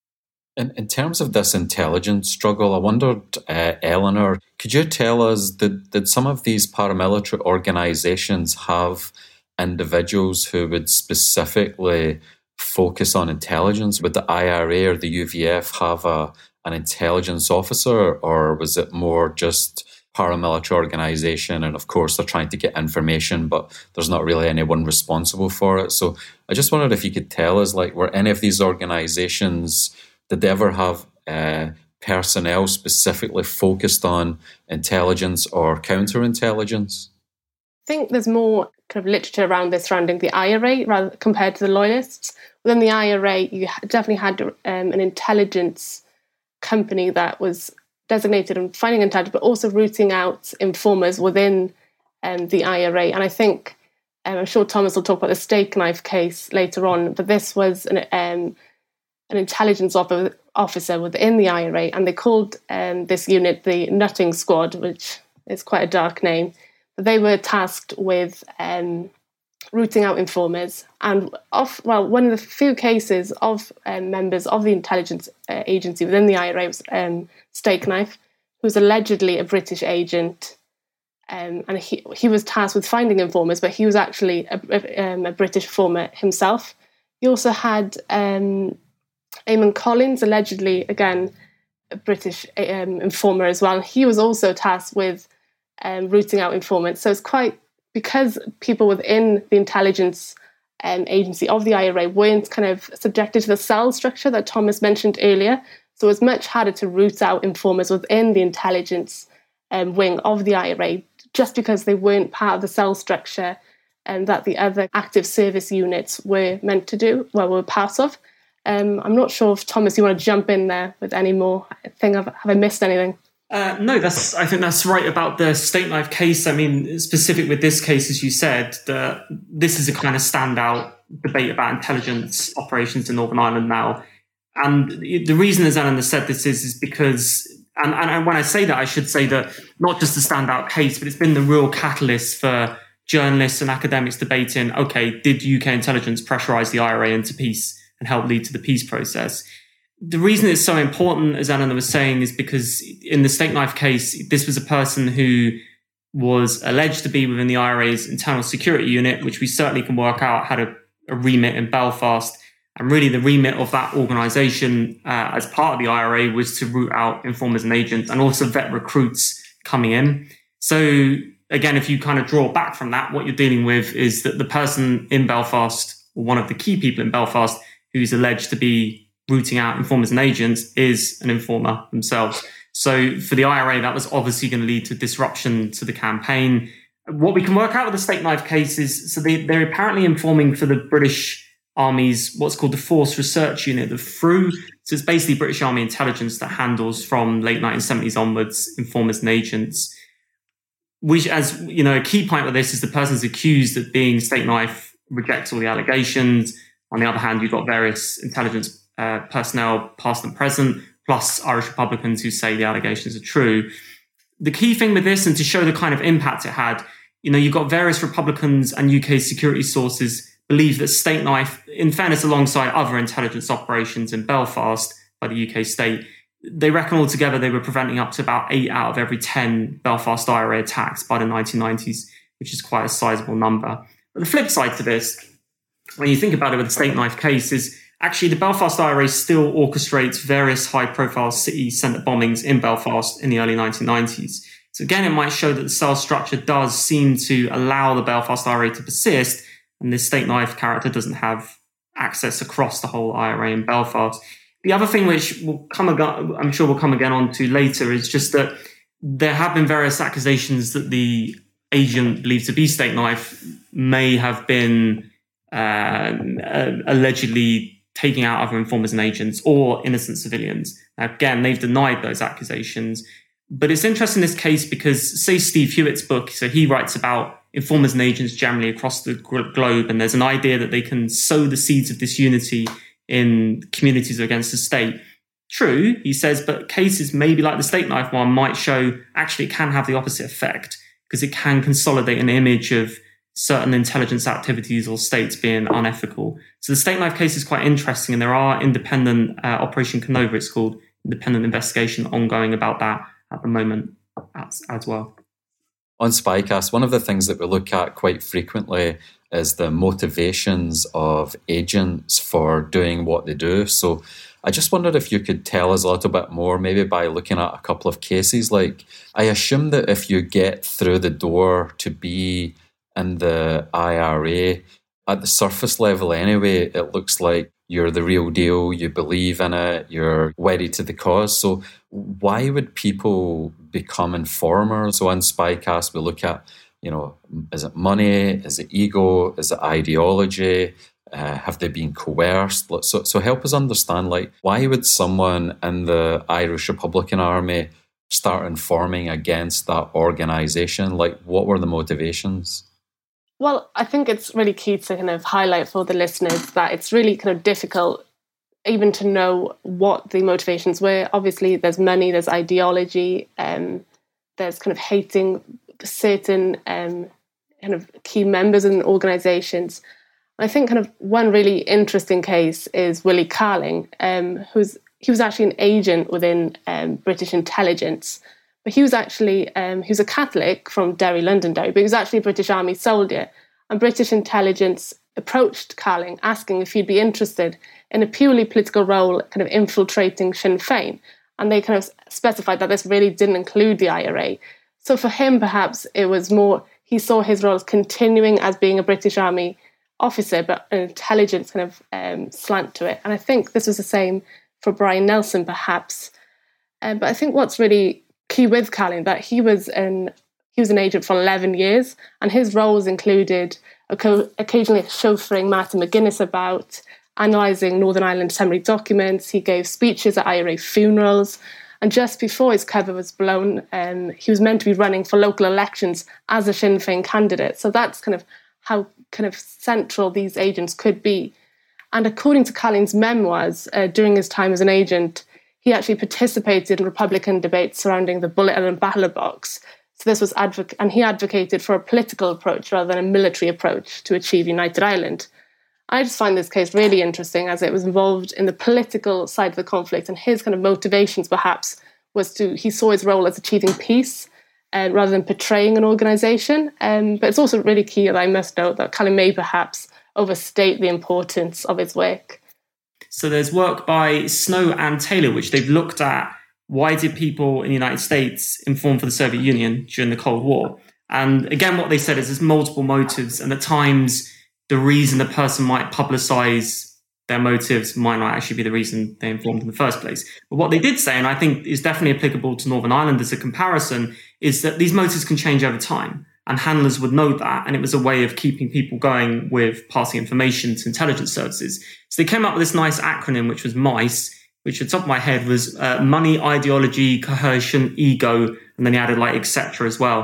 In terms of this intelligence struggle, I wondered, Eleanor, could you tell us, did some of these paramilitary organizations have individuals who would specifically focus on intelligence? Would the IRA or the UVF have an intelligence officer, or was it more just paramilitary organization, and of course they're trying to get information, but there's not really anyone responsible for it? So I just wondered if you could tell us, like, were any of these organizations, did they ever have personnel specifically focused on intelligence or counterintelligence? I think there's more kind of literature around this surrounding the IRA rather compared to the Loyalists. Within the IRA, you definitely had an intelligence company that was designated in finding intelligence, but also rooting out informers within the IRA. And I think, I'm sure Thomas will talk about the steak knife case later on, but this was an intelligence officer within the IRA, and they called this unit the Nutting Squad, which is quite a dark name. But they were tasked with rooting out informers. And one of the few cases of members of the intelligence agency within the IRA was Steak Knife, who was allegedly a British agent. And he was tasked with finding informers, but he was actually a British informer himself. You also had Eamon Collins, allegedly, again, a British informer as well. He was also tasked with rooting out informants. So it's quite, because people within the intelligence agency of the IRA weren't kind of subjected to the cell structure that Thomas mentioned earlier. So it's much harder to root out informers within the intelligence wing of the IRA, just because they weren't part of the cell structure that the other active service units were meant to do, were part of. I'm not sure if, Thomas, you want to jump in there with any more. Have I missed anything? No, I think that's right about the steak knife case. I mean, specific with this case, as you said, this is a kind of standout debate about intelligence operations in Northern Ireland now. And the reason, as Eleanor said, this is because, and when I say that, I should say that not just a standout case, but it's been the real catalyst for journalists and academics debating, okay, did UK intelligence pressurize the IRA into peace and help lead to the peace process? The reason it's so important, as Eleanor was saying, is because in the steak knife case, this was a person who was alleged to be within the IRA's internal security unit, which we certainly can work out had a remit in Belfast. And really the remit of that organisation as part of the IRA was to root out informers and agents and also vet recruits coming in. So again, if you kind of draw back from that, what you're dealing with is that the person in Belfast, or one of the key people in Belfast, who's alleged to be rooting out informers and agents, is an informer themselves. So for the IRA, that was obviously going to lead to disruption to the campaign. What we can work out with the steak knife case is, so they're apparently informing for the British Army's what's called the Force Research Unit, the FRU. So it's basically British Army intelligence that handles from late 1970s onwards informers and agents. Which, as you know, a key point with this is the person's accused of being steak knife rejects all the allegations. On the other hand, you've got various intelligence personnel, past and present, plus Irish Republicans who say the allegations are true. The key thing with this, and to show the kind of impact it had, you've got various Republicans and UK security sources believe that State Knife, in fairness, alongside other intelligence operations in Belfast by the UK state, they reckon altogether they were preventing up to about 8 out of every 10 Belfast IRA attacks by the 1990s, which is quite a sizable number. But the flip side to this, when you think about it with the State Knife case, is actually the Belfast IRA still orchestrates various high-profile city centre bombings in Belfast in the early 1990s. So again, it might show that the cell structure does seem to allow the Belfast IRA to persist, and this State Knife character doesn't have access across the whole IRA in Belfast. The other thing which I'm sure we'll come again on to later is just that there have been various accusations that the agent believed to be State Knife may have been allegedly taking out other informers and agents or innocent civilians. Now, again, they've denied those accusations. But it's interesting in this case because, say, Steve Hewitt's book, so he writes about informers and agents generally across the globe, and there's an idea that they can sow the seeds of disunity in communities against the state. True, he says, but cases maybe like the State Knife one might show actually it can have the opposite effect because it can consolidate an image of certain intelligence activities or states being unethical. So the State Knife case is quite interesting, and there are independent, Operation Canova, it's called, independent investigation ongoing about that at the moment as well. On Spycast, one of the things that we look at quite frequently is the motivations of agents for doing what they do. So I just wondered if you could tell us a little bit more, maybe by looking at a couple of cases. Like, I assume that if you get through the door to be in the IRA, at the surface level anyway, it looks like you're the real deal, you believe in it, you're wedded to the cause. So why would people become informers? So on Spycast, we look at, is it money? Is it ego? Is it ideology? Have they been coerced? So help us understand, why would someone in the Irish Republican Army start informing against that organisation? What were the motivations? Well, I think it's really key to kind of highlight for the listeners that it's really kind of difficult even to know what the motivations were. Obviously, there's money, there's ideology, there's kind of hating certain kind of key members in organisations. I think kind of one really interesting case is Willie Carling, he was actually an agent within British intelligence. But he was actually, he was a Catholic from Derry, Londonderry, but he was actually a British Army soldier. And British intelligence approached Carling asking if he'd be interested in a purely political role, kind of infiltrating Sinn Féin. And they kind of specified that this really didn't include the IRA. So for him, perhaps it was more, he saw his role as continuing as being a British Army officer, but an intelligence kind of slant to it. And I think this was the same for Brian Nelson, perhaps. But I think what's really key with Carling, that he was an agent for 11 years, and his roles included occasionally chauffeuring Martin McGuinness about, analysing Northern Ireland Assembly documents. He gave speeches at IRA funerals, and just before his cover was blown, he was meant to be running for local elections as a Sinn Féin candidate. So that's kind of how kind of central these agents could be. And according to Carling's memoirs, during his time as an agent, he actually participated in Republican debates surrounding the bullet and ballot box. So this was and he advocated for a political approach rather than a military approach to achieve United Ireland. I just find this case really interesting as it was involved in the political side of the conflict, and his kind of motivations perhaps was he saw his role as achieving peace rather than portraying an organisation. But it's also really key that I must note that Carling may perhaps overstate the importance of his work. So there's work by Snow and Taylor, which they've looked at why did people in the United States inform for the Soviet Union during the Cold War? And again, what they said is there's multiple motives, and at times the reason the person might publicise their motives might not actually be the reason they informed in the first place. But what they did say, and I think is definitely applicable to Northern Ireland as a comparison, is that these motives can change over time. And handlers would know that, and it was a way of keeping people going with passing information to intelligence services. So they came up with this nice acronym, which was MICE, which at the top of my head was money, ideology, coercion, ego, and then he added etc. as well.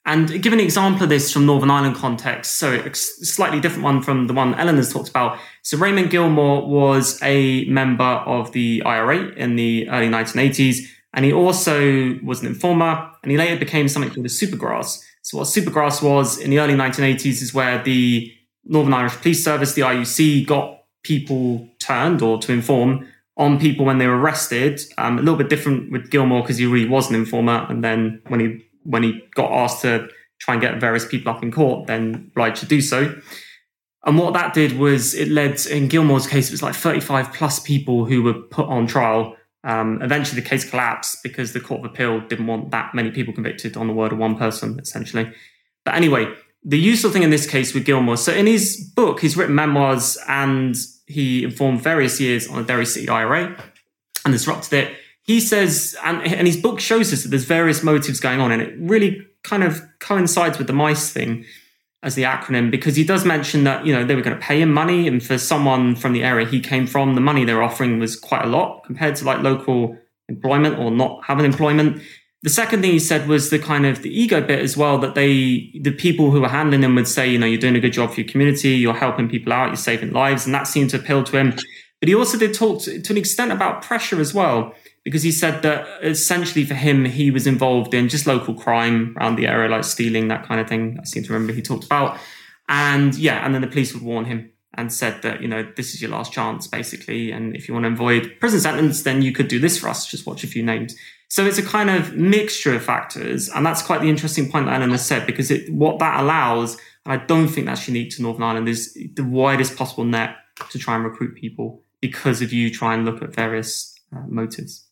And give an example of this from Northern Ireland context. So a slightly different one from the one Eleanor's talked about. So Raymond Gilmore was a member of the IRA in the early 1980s. And he also was an informer, and he later became something called a supergrass. So what supergrass was in the early 1980s is where the Northern Irish Police Service, the IUC, got people turned or to inform on people when they were arrested. A little bit different with Gilmore because he really was an informer. And then when he got asked to try and get various people up in court, then obliged to do so. And what that did was it led, in Gilmore's case, it was like 35 plus people who were put on trial. Eventually the case collapsed because the Court of Appeal didn't want that many people convicted on the word of one person, essentially. But anyway, the useful thing in this case with Gilmore, so in his book, he's written memoirs and he informed various years on the Derry City IRA and disrupted it. He says, and his book shows us that there's various motives going on, and it really kind of coincides with the MICE thing as the acronym, because he does mention that, they were going to pay him money, and for someone from the area he came from, the money they were offering was quite a lot compared to like local employment or not having employment. The second thing he said was the kind of the ego bit as well, that the people who were handling him would say, you're doing a good job for your community, you're helping people out, you're saving lives, and that seemed to appeal to him. But he also did talk to an extent about pressure as well, because he said that essentially for him, he was involved in just local crime around the area, like stealing, that kind of thing. I seem to remember he talked about. And and then the police would warn him and said that, this is your last chance, basically. And if you want to avoid prison sentence, then you could do this for us. Just watch a few names. So it's a kind of mixture of factors. And that's quite the interesting point that Eleanor said, because what that allows, and I don't think that's unique to Northern Ireland, is the widest possible net to try and recruit people because of you try and look at various motives.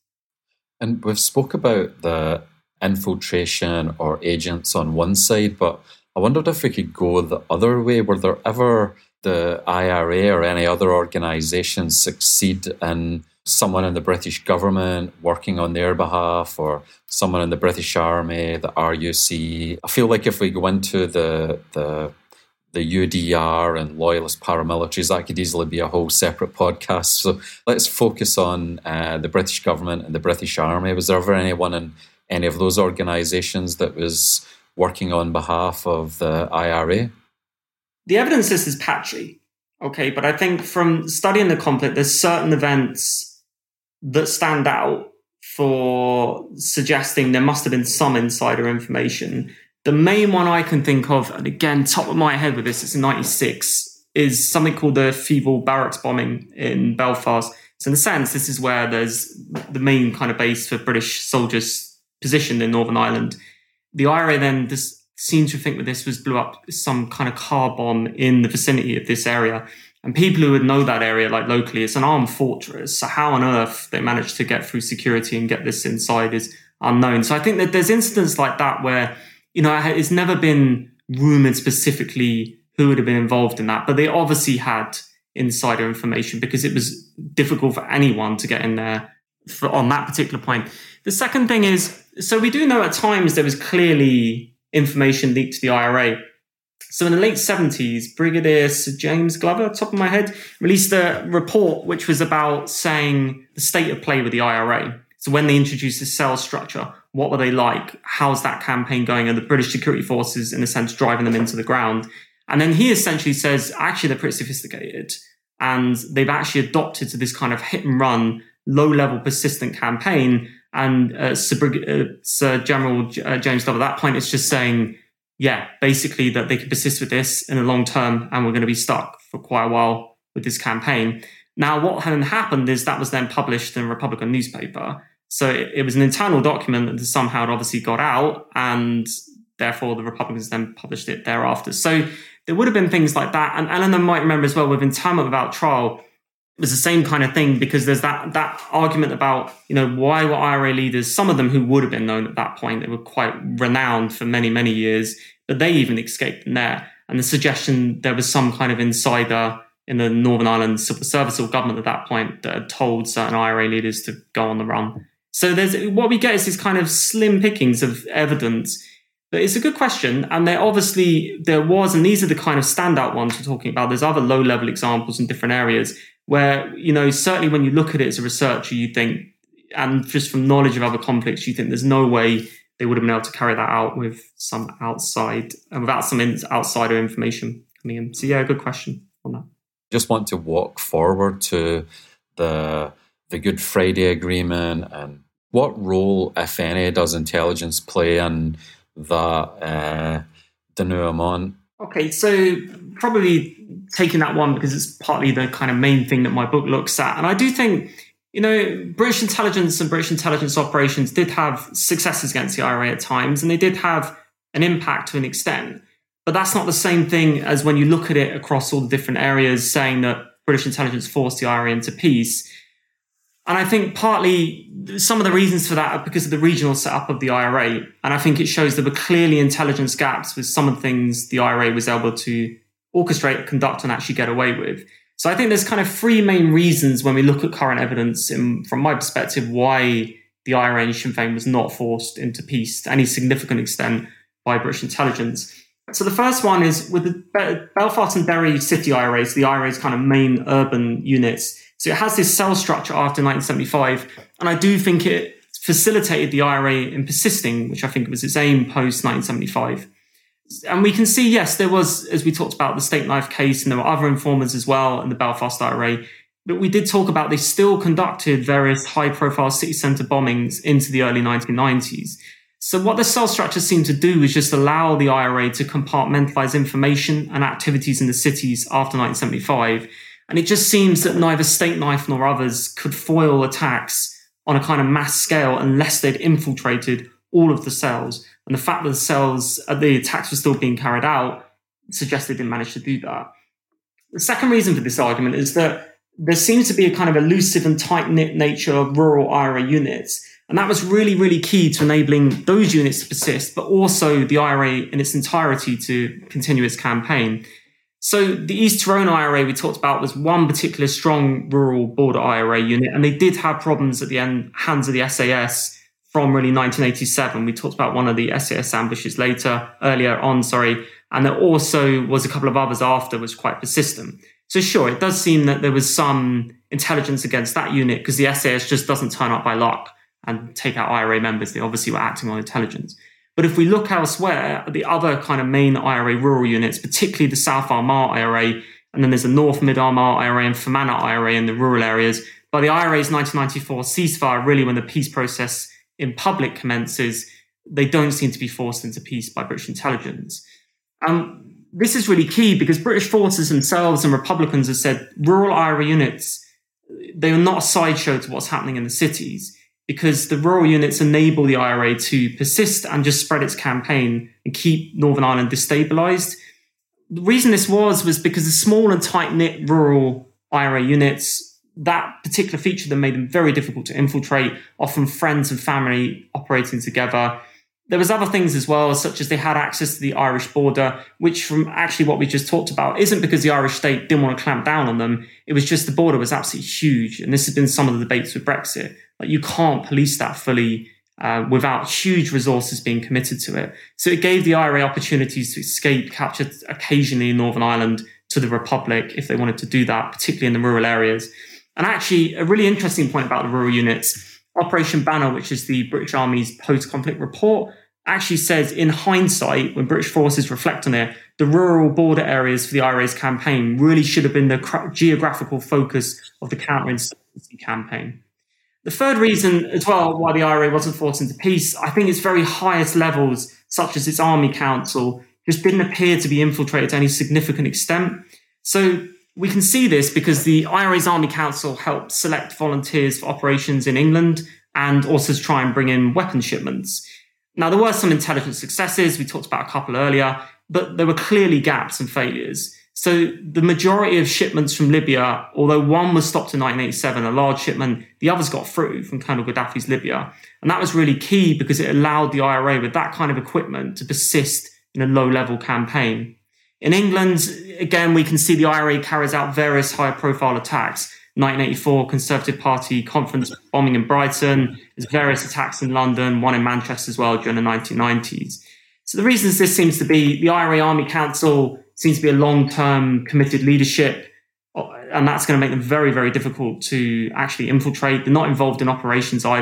And we've spoke about the infiltration or agents on one side, but I wondered if we could go the other way. Were there ever the IRA or any other organisations succeed in someone in the British government working on their behalf, or someone in the British Army, the RUC? I feel like if we go into the UDR and loyalist paramilitaries, that could easily be a whole separate podcast. So let's focus on the British government and the British Army. Was there ever anyone in any of those organisations that was working on behalf of the IRA? The evidence list is patchy, okay, but I think from studying the conflict, there's certain events that stand out for suggesting there must have been some insider information. The main one I can think of, and again, top of my head with this, it's in 96, is something called the Fieval Barracks bombing in Belfast. So in a sense, this is where there's the main kind of base for British soldiers positioned in Northern Ireland. The IRA then seemed to think that this blew up some kind of car bomb in the vicinity of this area. And people who would know that area, like locally, it's an armed fortress. So how on earth they managed to get through security and get this inside is unknown. So I think that there's incidents like that where, it's never been rumored specifically who would have been involved in that, but they obviously had insider information because it was difficult for anyone to get in there on that particular point. The second thing is, so we do know at times there was clearly information leaked to the IRA. So in the late 70s, Brigadier Sir James Glover, top of my head, released a report which was about saying the state of play with the IRA. So when they introduced the cell structure, what were they like? How's that campaign going? And the British security forces, in a sense, driving them into the ground. And then he essentially says, actually, they're pretty sophisticated. And they've actually adopted to this kind of hit and run, low-level, persistent campaign. And Sir General James Glover, at that point, is just saying, basically that they can persist with this in the long term, and we're going to be stuck for quite a while with this campaign. Now, what had happened is that was then published in a Republican newspaper. So it was an internal document that somehow had obviously got out, and therefore the Republicans then published it thereafter. So there would have been things like that. And Eleanor might remember as well with Internment Without Trial, it was the same kind of thing, because there's that argument about, why were IRA leaders, some of them who would have been known at that point, they were quite renowned for many, many years, but they even escaped in there. And the suggestion there was some kind of insider in the Northern Ireland civil service or government at that point that had told certain IRA leaders to go on the run. So what we get is this kind of slim pickings of evidence. But it's a good question. And there was, and these are the kind of standout ones we're talking about. There's other low-level examples in different areas where, certainly when you look at it as a researcher, you think, and just from knowledge of other conflicts, you think there's no way they would have been able to carry that out with some outside and without some outsider information coming in. So yeah, good question on that. Just want to walk forward to the Good Friday Agreement, and what role, if any, does intelligence play in that denouement? Okay, so probably taking that one because it's partly the kind of main thing that my book looks at. And I do think, British intelligence and British intelligence operations did have successes against the IRA at times, and they did have an impact to an extent. But that's not the same thing as when you look at it across all the different areas, saying that British intelligence forced the IRA into peace. And I think partly some of the reasons for that are because of the regional setup of the IRA. And I think it shows there were clearly intelligence gaps with some of the things the IRA was able to orchestrate, conduct, and actually get away with. So I think there's kind of three main reasons when we look at current evidence, from my perspective, why the IRA and Sinn Féin was not forced into peace to any significant extent by British intelligence. So the first one is with the Belfast and Derry City IRAs, the IRA's kind of main urban units. So it has this cell structure after 1975, and I do think it facilitated the IRA in persisting, which I think was its aim post-1975. And we can see, yes, there was, as we talked about, the steak knife case, and there were other informers as well in the Belfast IRA. But we did talk about they still conducted various high-profile city centre bombings into the early 1990s. So what the cell structure seemed to do was just allow the IRA to compartmentalise information and activities in the cities after 1975. And it just seems that neither Steak Knife nor others could foil attacks on a kind of mass scale unless they'd infiltrated all of the cells. And the fact that the attacks were still being carried out suggests they didn't manage to do that. The second reason for this argument is that there seems to be a kind of elusive and tight-knit nature of rural IRA units. And that was really, really key to enabling those units to persist, but also the IRA in its entirety to continue its campaign. So the East Tyrone IRA we talked about was one particular strong rural border IRA unit, and they did have problems at the hands of the SAS from really 1987. We talked about one of the SAS ambushes earlier on, and there also was a couple of others after, which were quite persistent. So sure, it does seem that there was some intelligence against that unit because the SAS just doesn't turn up by luck and take out IRA members. They obviously were acting on intelligence. But if we look elsewhere at the other kind of main IRA rural units, particularly the South Armagh IRA, and then there's the North Mid Armagh IRA and Fermanagh IRA in the rural areas, by the IRA's 1994 ceasefire, really when the peace process in public commences, they don't seem to be forced into peace by British intelligence. This is really key because British forces themselves and Republicans have said rural IRA units, they are not a sideshow to what's happening in the cities, because the rural units enable the IRA to persist and just spread its campaign and keep Northern Ireland destabilised. The reason this was because the small and tight-knit rural IRA units, that particular feature that made them very difficult to infiltrate, often friends and family operating together. There was other things as well, such as they had access to the Irish border, which from actually what we just talked about isn't because the Irish state didn't want to clamp down on them. It was just the border was absolutely huge. And this has been some of the debates with Brexit. Like you can't police that fully without huge resources being committed to it. So it gave the IRA opportunities to escape capture occasionally in Northern Ireland to the Republic if they wanted to do that, particularly in the rural areas. And actually, a really interesting point about the rural units, Operation Banner, which is the British Army's post-conflict report, actually says in hindsight, when British forces reflect on it, the rural border areas for the IRA's campaign really should have been the geographical focus of the counterinsurgency campaign. The third reason as well why the IRA wasn't forced into peace, I think its very highest levels, such as its Army Council, just didn't appear to be infiltrated to any significant extent. So we can see this because the IRA's Army Council helped select volunteers for operations in England and also to try and bring in weapon shipments. Now, there were some intelligence successes. We talked about a couple earlier, but there were clearly gaps and failures. So the majority of shipments from Libya, although one was stopped in 1987, a large shipment, the others got through from Colonel Gaddafi's Libya. And that was really key because it allowed the IRA with that kind of equipment to persist in a low-level campaign. In England, again, we can see the IRA carries out various high-profile attacks. 1984 Conservative Party conference bombing in Brighton, there's various attacks in London, one in Manchester as well during the 1990s. So the reasons this seems to be, the IRA Army Council seems to be a long-term committed leadership, and that's going to make them very, very difficult to actually infiltrate. They're not involved in operations either.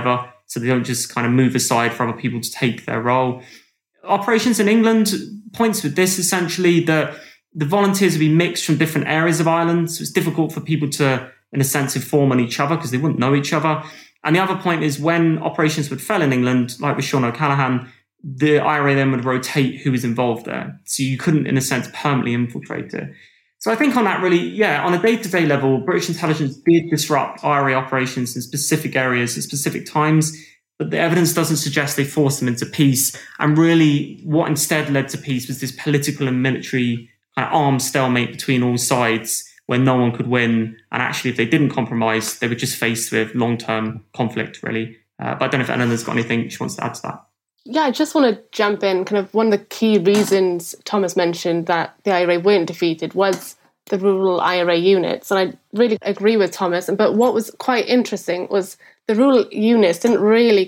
so they don't just kind of move aside for other people to take their role. Operations in England points with this essentially that the volunteers would be mixed from different areas of Ireland, so it's difficult for people to, in a sense, inform on each other because they wouldn't know each other. And the other point is when operations would fail in England, like with Sean O'Callaghan, the IRA then would rotate who was involved there. So you couldn't, in a sense, permanently infiltrate it. So I think on that really, on a day-to-day level, British intelligence did disrupt IRA operations in specific areas at specific times, but the evidence doesn't suggest they forced them into peace. And really what instead led to peace was this political and military kind of armed stalemate between all sides where no one could win. And actually, if they didn't compromise, they were just faced with long-term conflict, really. But I don't know if Eleanor's got anything she wants to add to that. Yeah, I just want to jump in. Kind of one of the key reasons Thomas mentioned that the IRA weren't defeated was the rural IRA units. And I really agree with Thomas. But what was quite interesting was the rural units didn't really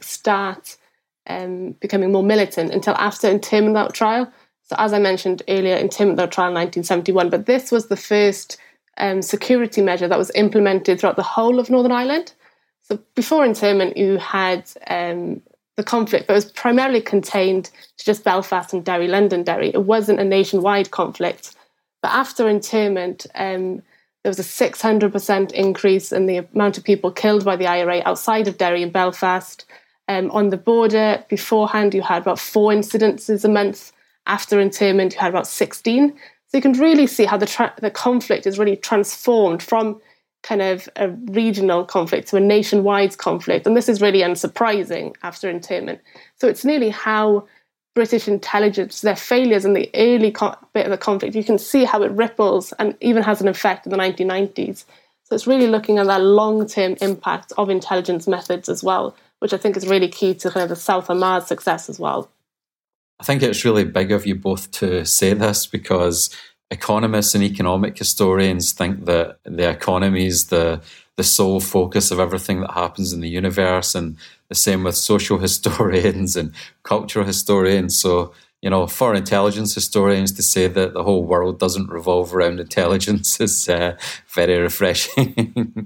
start becoming more militant until after internment without trial. So as I mentioned earlier, internment without trial in 1971. But this was the first security measure that was implemented throughout the whole of Northern Ireland. So before internment, you had the conflict, but it was primarily contained to just Belfast and Derry, Londonderry. It wasn't a nationwide conflict. But after internment, there was a 600% increase in the amount of people killed by the IRA outside of Derry and Belfast. On the border, beforehand, you had about 4 incidences a month. After internment, you had about 16. So you can really see how the conflict is really transformed from kind of a regional conflict to a nationwide conflict. And this is really unsurprising after internment. So it's nearly how British intelligence, their failures in the early bit of the conflict, you can see how it ripples and even has an effect in the 1990s. So it's really looking at that long-term impact of intelligence methods as well, which I think is really key to kind of the South Armagh success as well. I think it's really big of you both to say this because economists and economic historians think that the economy is the sole focus of everything that happens in the universe, and the same with social historians and cultural historians. So, for intelligence historians to say that the whole world doesn't revolve around intelligence is very refreshing.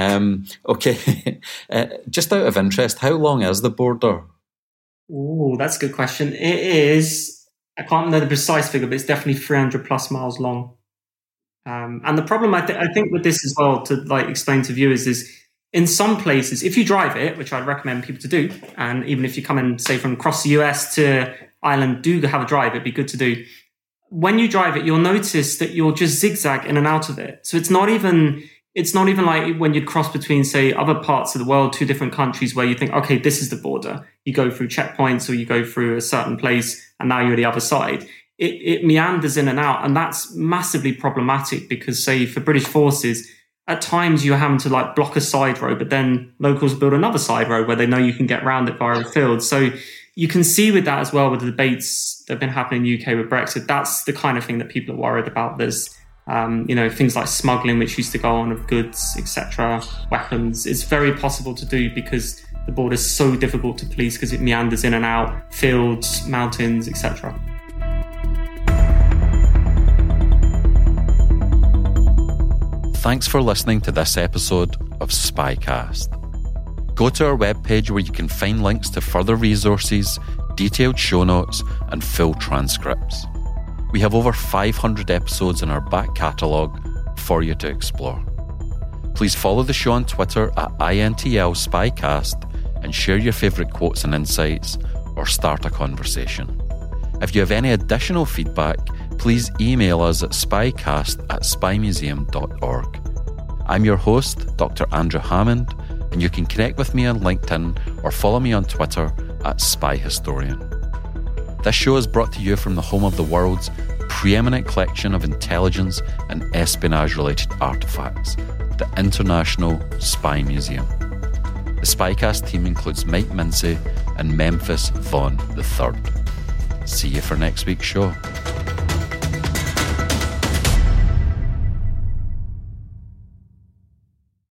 Okay, just out of interest, how long is the border? Oh, that's a good question. It is... I can't know the precise figure, but it's definitely 300 plus miles long. And the problem I think with this as well, to explain to viewers, is in some places, if you drive it, which I'd recommend people to do, and even if you come in, say, from across the US to Ireland, do have a drive, it'd be good to do. When you drive it, you'll notice that you'll just zigzag in and out of it. So it's not even like when you'd cross between, say, other parts of the world, 2 different countries where you think, okay, this is the border. You go through checkpoints or you go through a certain place and now you're the other side. It meanders in and out. And that's massively problematic because, say, for British forces, at times you're having to block a side road, but then locals build another side road where they know you can get around it via a field. So you can see with that as well, with the debates that have been happening in the UK with Brexit, that's the kind of thing that people are worried about. There's things like smuggling, which used to go on of goods, etc., weapons. It's very possible to do because the border is so difficult to police because it meanders in and out, fields, mountains, etc. Thanks for listening to this episode of Spycast. Go to our webpage where you can find links to further resources, detailed show notes, and full transcripts. We have over 500 episodes in our back catalogue for you to explore. Please follow the show on Twitter at INTL Spycast and share your favourite quotes and insights or start a conversation. If you have any additional feedback, please email us at spycast@spymuseum.org. I'm your host, Dr. Andrew Hammond, and you can connect with me on LinkedIn or follow me on Twitter at SpyHistorian. This show is brought to you from the home of the world's preeminent collection of intelligence and espionage-related artefacts, the International Spy Museum. The Spycast team includes Mike Mincy and Memphis Vaughn III. See you for next week's show.